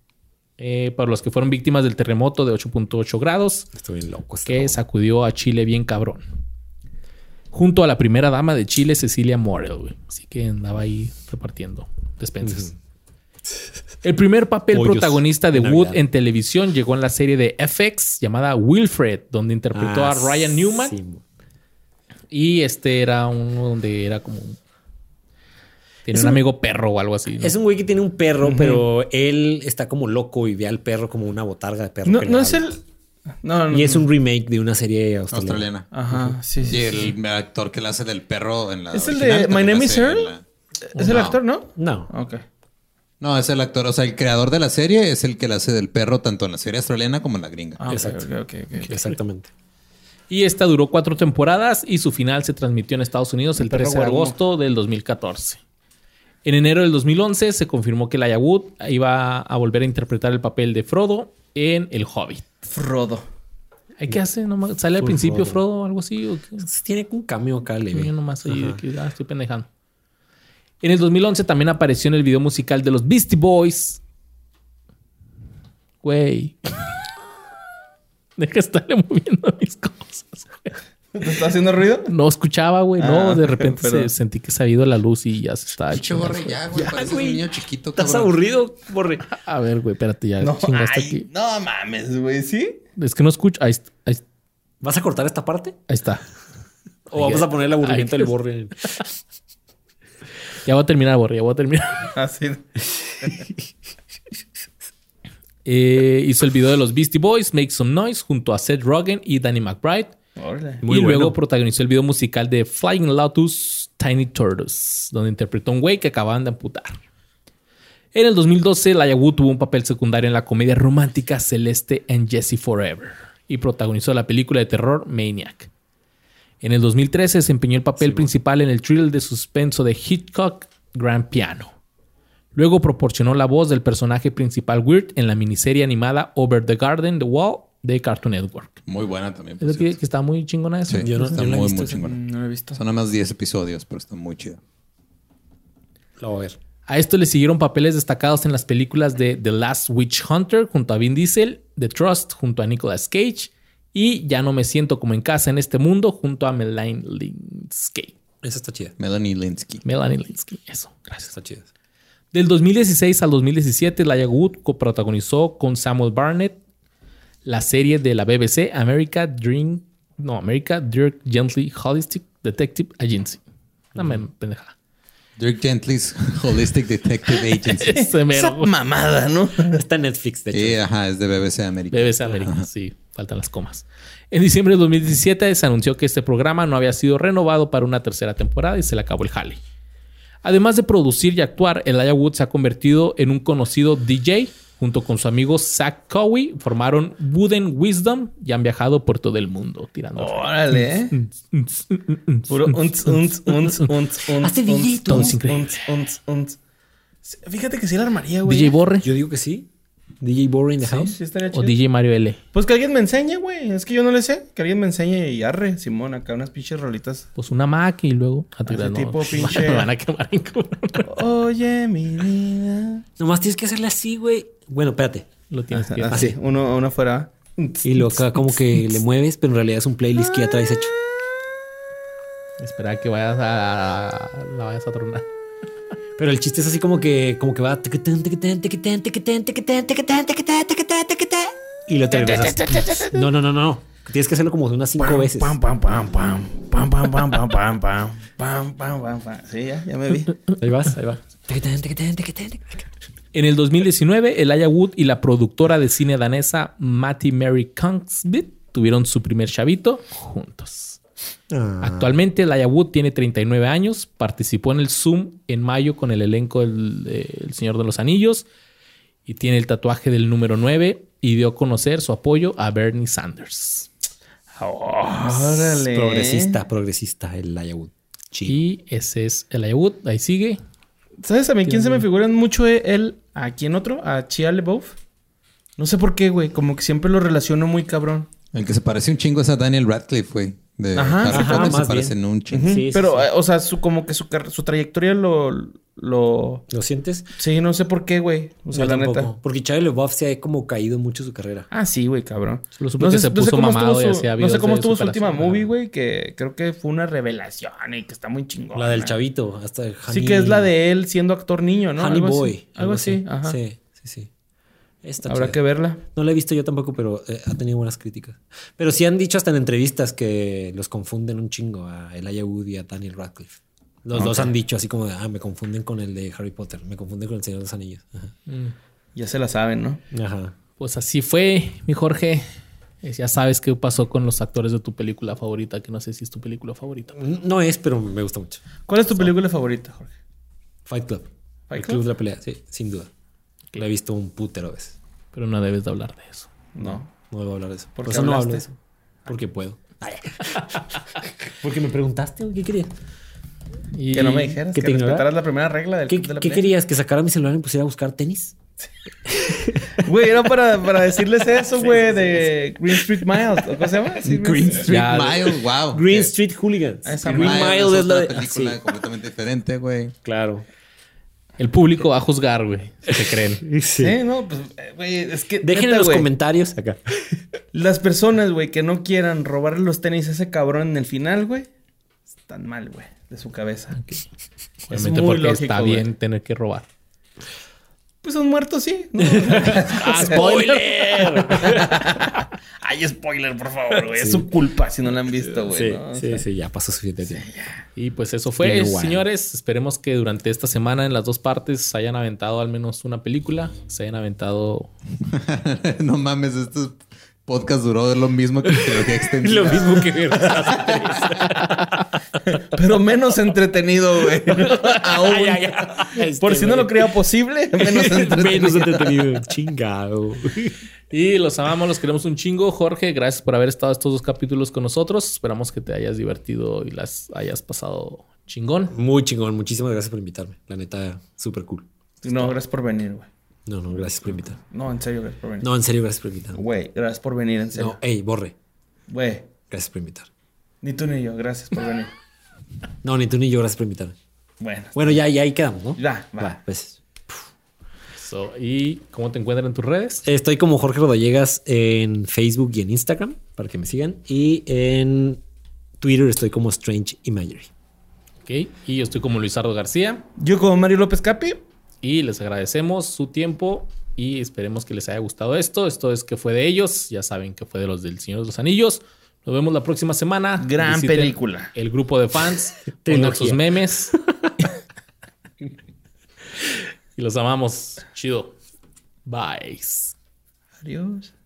eh, para los que fueron víctimas del terremoto de ocho punto ocho grados. Estoy bien loco. Que loco. sacudió a Chile bien cabrón. Junto a la primera dama de Chile, Cecilia Morel, güey. Así que andaba ahí repartiendo despensas. El primer papel Pollos protagonista de Wood Navidad. en televisión llegó en la serie de F X llamada Wilfred, donde interpretó ah, a Ryan Newman. Sí. Y este era uno donde era como... Tiene un, un amigo perro o algo así, ¿no? Es un güey que tiene un perro, uh-huh. pero él está como loco y ve al perro como una botarga de perro. No, no es el... No, no, y es un remake de una serie australiana. australiana. Ajá, uh-huh. sí, sí. Y el sí. actor que le hace del perro en la... ¿Es el de My Name is Earl? La... ¿Es no. el actor, no? No. Ok. No, es el actor. O sea, el creador de la serie es el que le hace del perro tanto en la serie australiana como en la gringa. Ah, Exacto. Okay, okay, okay, okay. Exactamente. Y esta duró cuatro temporadas y su final se transmitió en Estados Unidos el, el trece de agosto del dos mil catorce. En enero del dos mil once se confirmó que Elijah Wood iba a volver a interpretar el papel de Frodo en El Hobbit. Frodo. ¿Qué hace? ¿No? ¿Sale al principio Frodo, Frodo o algo así? ¿O qué? Tiene un cambio acá, leve. Yo nomás oí de que ah, estoy pendejando. En el dos mil once también apareció en el video musical de los Beastie Boys. Güey. Deja de estarle moviendo mis cosas, güey. ¿Te está haciendo ruido? No escuchaba, güey. Ah, no, de repente se, sentí que se ha ido la luz y ya se está... Chicho, Borre, ya, güey. Pareces un niño chiquito. ¿Estás cabrón. aburrido, Borre? A ver, güey, espérate ya. No, chingaste ay, aquí. No mames, güey. ¿Sí? Es que no escucho. Ahí, ahí, ¿Vas a cortar esta parte? Ahí está. ¿O vamos a poner el aburrimiento del Borre? Ya voy a terminar, Borre. Ya voy a terminar. Así. eh, hizo el video de los Beastie Boys, Make Some Noise, junto a Seth Rogen y Danny McBride. Órale. Muy y bueno. Luego protagonizó el video musical de Flying Lotus, Tiny Turtles, donde interpretó a un güey que acababan de amputar. En el dos mil doce, Elijah Wood tuvo un papel secundario en la comedia romántica Celeste and Jesse Forever y protagonizó la película de terror Maniac. En el dos mil trece desempeñó el papel sí, principal bueno. en el thriller de suspenso de Hitchcock, Grand Piano. Luego proporcionó la voz del personaje principal Weird en la miniserie animada Over the Garden, The Wall de Cartoon Network. Muy buena también. Es que, que está muy chingona eso. Sí, yo no, está yo muy, no muy chingona. No lo he visto. Son nada más diez episodios, pero está muy chido. Lo voy a ver. A esto le siguieron papeles destacados en las películas de The Last Witch Hunter junto a Vin Diesel, The Trust junto a Nicolas Cage y Ya no me siento como en casa en este mundo junto a Melanie Linsky. Esa está chida. Melanie Linsky. Melanie Linsky, eso. Gracias. Está chida. Del dos mil dieciséis al dos mil diecisiete, Elijah Wood coprotagonizó con Samuel Barnett la serie de la B B C America Dream, no, America Dirk Gently Holistic Detective Agency. Una mm. pendejada. Dirk Gently's Holistic Detective Agency. Ese mero, esa mamada, ¿no? Está en Netflix, de hecho. Sí, ajá, es de B B C América. B B C América, ajá. Sí. Faltan las comas. En diciembre de dos mil diecisiete se anunció que este programa no había sido renovado para una tercera temporada y se le acabó el jale. Además de producir y actuar, Elijah Wood se ha convertido en un conocido D J. Junto con su amigo Zach Cowie, formaron Wooden Wisdom y han viajado por todo el mundo tirando. Órale, ¿eh? Puro unz, unz, unz, unz, unz. Hace D J todo. Unz, unz, unz. Fíjate que sí la armaría, güey. D J Borre. Yo digo que sí. D J Borre in the Sí, house. sí estaría chido. O D J Mario L. Pues que alguien me enseñe, güey. Es que yo no le sé. Que alguien me enseñe y arre, Simón, acá unas pinches rolitas. Pues una Mac y luego... Ese tipo pinche... Me van a quemar en culo. Oye, mi vida. Nomás tienes que hacerle así, güey. Bueno, espérate. Lo tienes que... Así, así. Uno, uno fuera. Y luego acá como que le mueves, pero en realidad es un playlist que ya traes hecho. Espera que vayas a... La vayas a tronar. Pero el chiste es así como que... Como que va... Y lo te regresas. No, no, no, no. Tienes que hacerlo como unas cinco veces. Pam, pam, pam, pam. Pam, pam, pam, pam, pam, pam. Pam, pam, pam, pam. Sí, ya, ya me vi. Ahí vas, ahí va. En el dos mil diecinueve, Elijah Wood y la productora de cine danesa Matti Mary Kongsvik tuvieron su primer chavito juntos. Ah. Actualmente, Elijah Wood tiene treinta y nueve años. Participó en el Zoom en mayo con el elenco del de El Señor de los Anillos y tiene el tatuaje del número nueve y dio a conocer su apoyo a Bernie Sanders. Órale. Progresista, progresista, el Elijah Wood. Chido. Y ese es Elijah Wood. Ahí sigue. ¿Sabes también quién se me figura mucho él? ¿A quién otro? ¿A Shia LaBeouf? No sé por qué, güey. Como que siempre lo relaciono muy cabrón. El que se parece un chingo es a Daniel Radcliffe, güey. De ajá, Harry ajá, Potter más se parecen un chingo. Uh-huh. Sí, sí, pero, sí. o sea, su, como que su, su trayectoria lo, lo... ¿Lo sientes? Sí, no sé por qué, güey. O sea, Yo la tampoco. neta. Porque Shia LaBeouf se ha como caído mucho su carrera. Ah, sí, güey, cabrón. Solo supe que se puso mamado y hacía No videos sé cómo de estuvo su última superación. movie, güey, que creo que fue una revelación y que está muy chingón. La del chavito. Hasta Honey... Sí, que es la de él siendo actor niño, ¿no? Honey algo Boy. Así. Algo así, ajá. Sí, sí, sí. Está Habrá chida. que verla. No la he visto yo tampoco, pero eh, ha tenido buenas críticas. Pero sí han dicho hasta en entrevistas que los confunden un chingo a Elijah Wood y a Daniel Radcliffe. Los okay. dos han dicho así como de, ah, me confunden con el de Harry Potter, me confunden con el Señor de los Anillos. Ajá. Mm. Ya se la saben, ¿no? Ajá. Pues así fue, mi Jorge. Ya sabes qué pasó con los actores de tu película favorita, que no sé si es tu película favorita. No es, pero me gusta mucho. ¿Cuál es tu so, película favorita, Jorge? Fight Club. Fight el Club? Club de la Pelea, sí, sin duda. Okay. La he visto un putero de veces. Pero no debes de hablar de eso. No, no debo hablar de eso. ¿Por, Por qué eso no hablaste? hablo de eso. Porque puedo. Porque me preguntaste, ¿qué querías? Y que no me dijeras, que, que respetaras la primera regla del ¿Qué, Club de la ¿qué Pelea. querías? ¿Que sacara mi celular y me pusiera a buscar tenis? Güey, era para, para decirles eso, güey, sí, sí, de sí. Green Street Miles. ¿Cómo se llama? Sí, Green Street ya, Miles, wow. Green Street Hooligans. Esa Green Miles Mile es la de... película ah, sí. completamente diferente, güey. Claro. El público va a juzgar, güey, si se creen. Sí, sí no, pues, güey, es que... Dejen neta, en los wey, comentarios acá. Las personas, güey, que no quieran robarle los tenis a ese cabrón en el final, güey, están mal, güey, de su cabeza. Okay. Obviamente porque lógico, está bien wey. Tener que robar. Pues son muertos, sí. ¿no? ¡Ah, spoiler! Ay, spoiler, por favor, güey. Sí. Es su culpa si no la han visto, güey. Sí, ¿no? sí, sea, sí, ya pasó suficiente tiempo. Sí, y pues eso fue, Bien, señores. Bueno. Esperemos que durante esta semana en las dos partes se hayan aventado al menos una película. Se hayan aventado... No mames, estos... podcast duró lo mismo que trilogía extendida. Lo mismo que ver. Pero menos entretenido, güey. Aún. Ay, ay, ay. Este, Por si wey. no lo creía posible, menos entretenido. Menos entretenido. Chingado. Y los amamos, los queremos un chingo. Jorge, gracias por haber estado estos dos capítulos con nosotros. Esperamos que te hayas divertido y las hayas pasado chingón. Muy chingón. Muchísimas gracias por invitarme. La neta, súper cool. No, gracias por venir, güey. No, no, gracias por invitar. No, en serio, gracias por venir. No, en serio, gracias por invitar. Güey, gracias por venir, en serio. No, ey, borre. Güey. Gracias por invitar. Ni tú ni yo, gracias por venir. No, ni tú ni yo, gracias por invitarme. Bueno. Bueno, ya, ya ahí quedamos, ¿no? Ya, va. va pues. So, ¿y cómo te encuentran en tus redes? Estoy como Jorge Rodallegas en Facebook y en Instagram, para que me sigan. Y en Twitter estoy como Strange Imagery. Ok, y yo estoy como Luisardo García. Yo como Mario López Capi. Y les agradecemos su tiempo y esperemos que les haya gustado esto. Esto es que fue de ellos. Ya saben que fue de los del Señor de los Anillos. Nos vemos la próxima semana. Gran Visiten película. El grupo de fans. Pongan sus memes. Y los amamos. Chido. Bye. Adiós.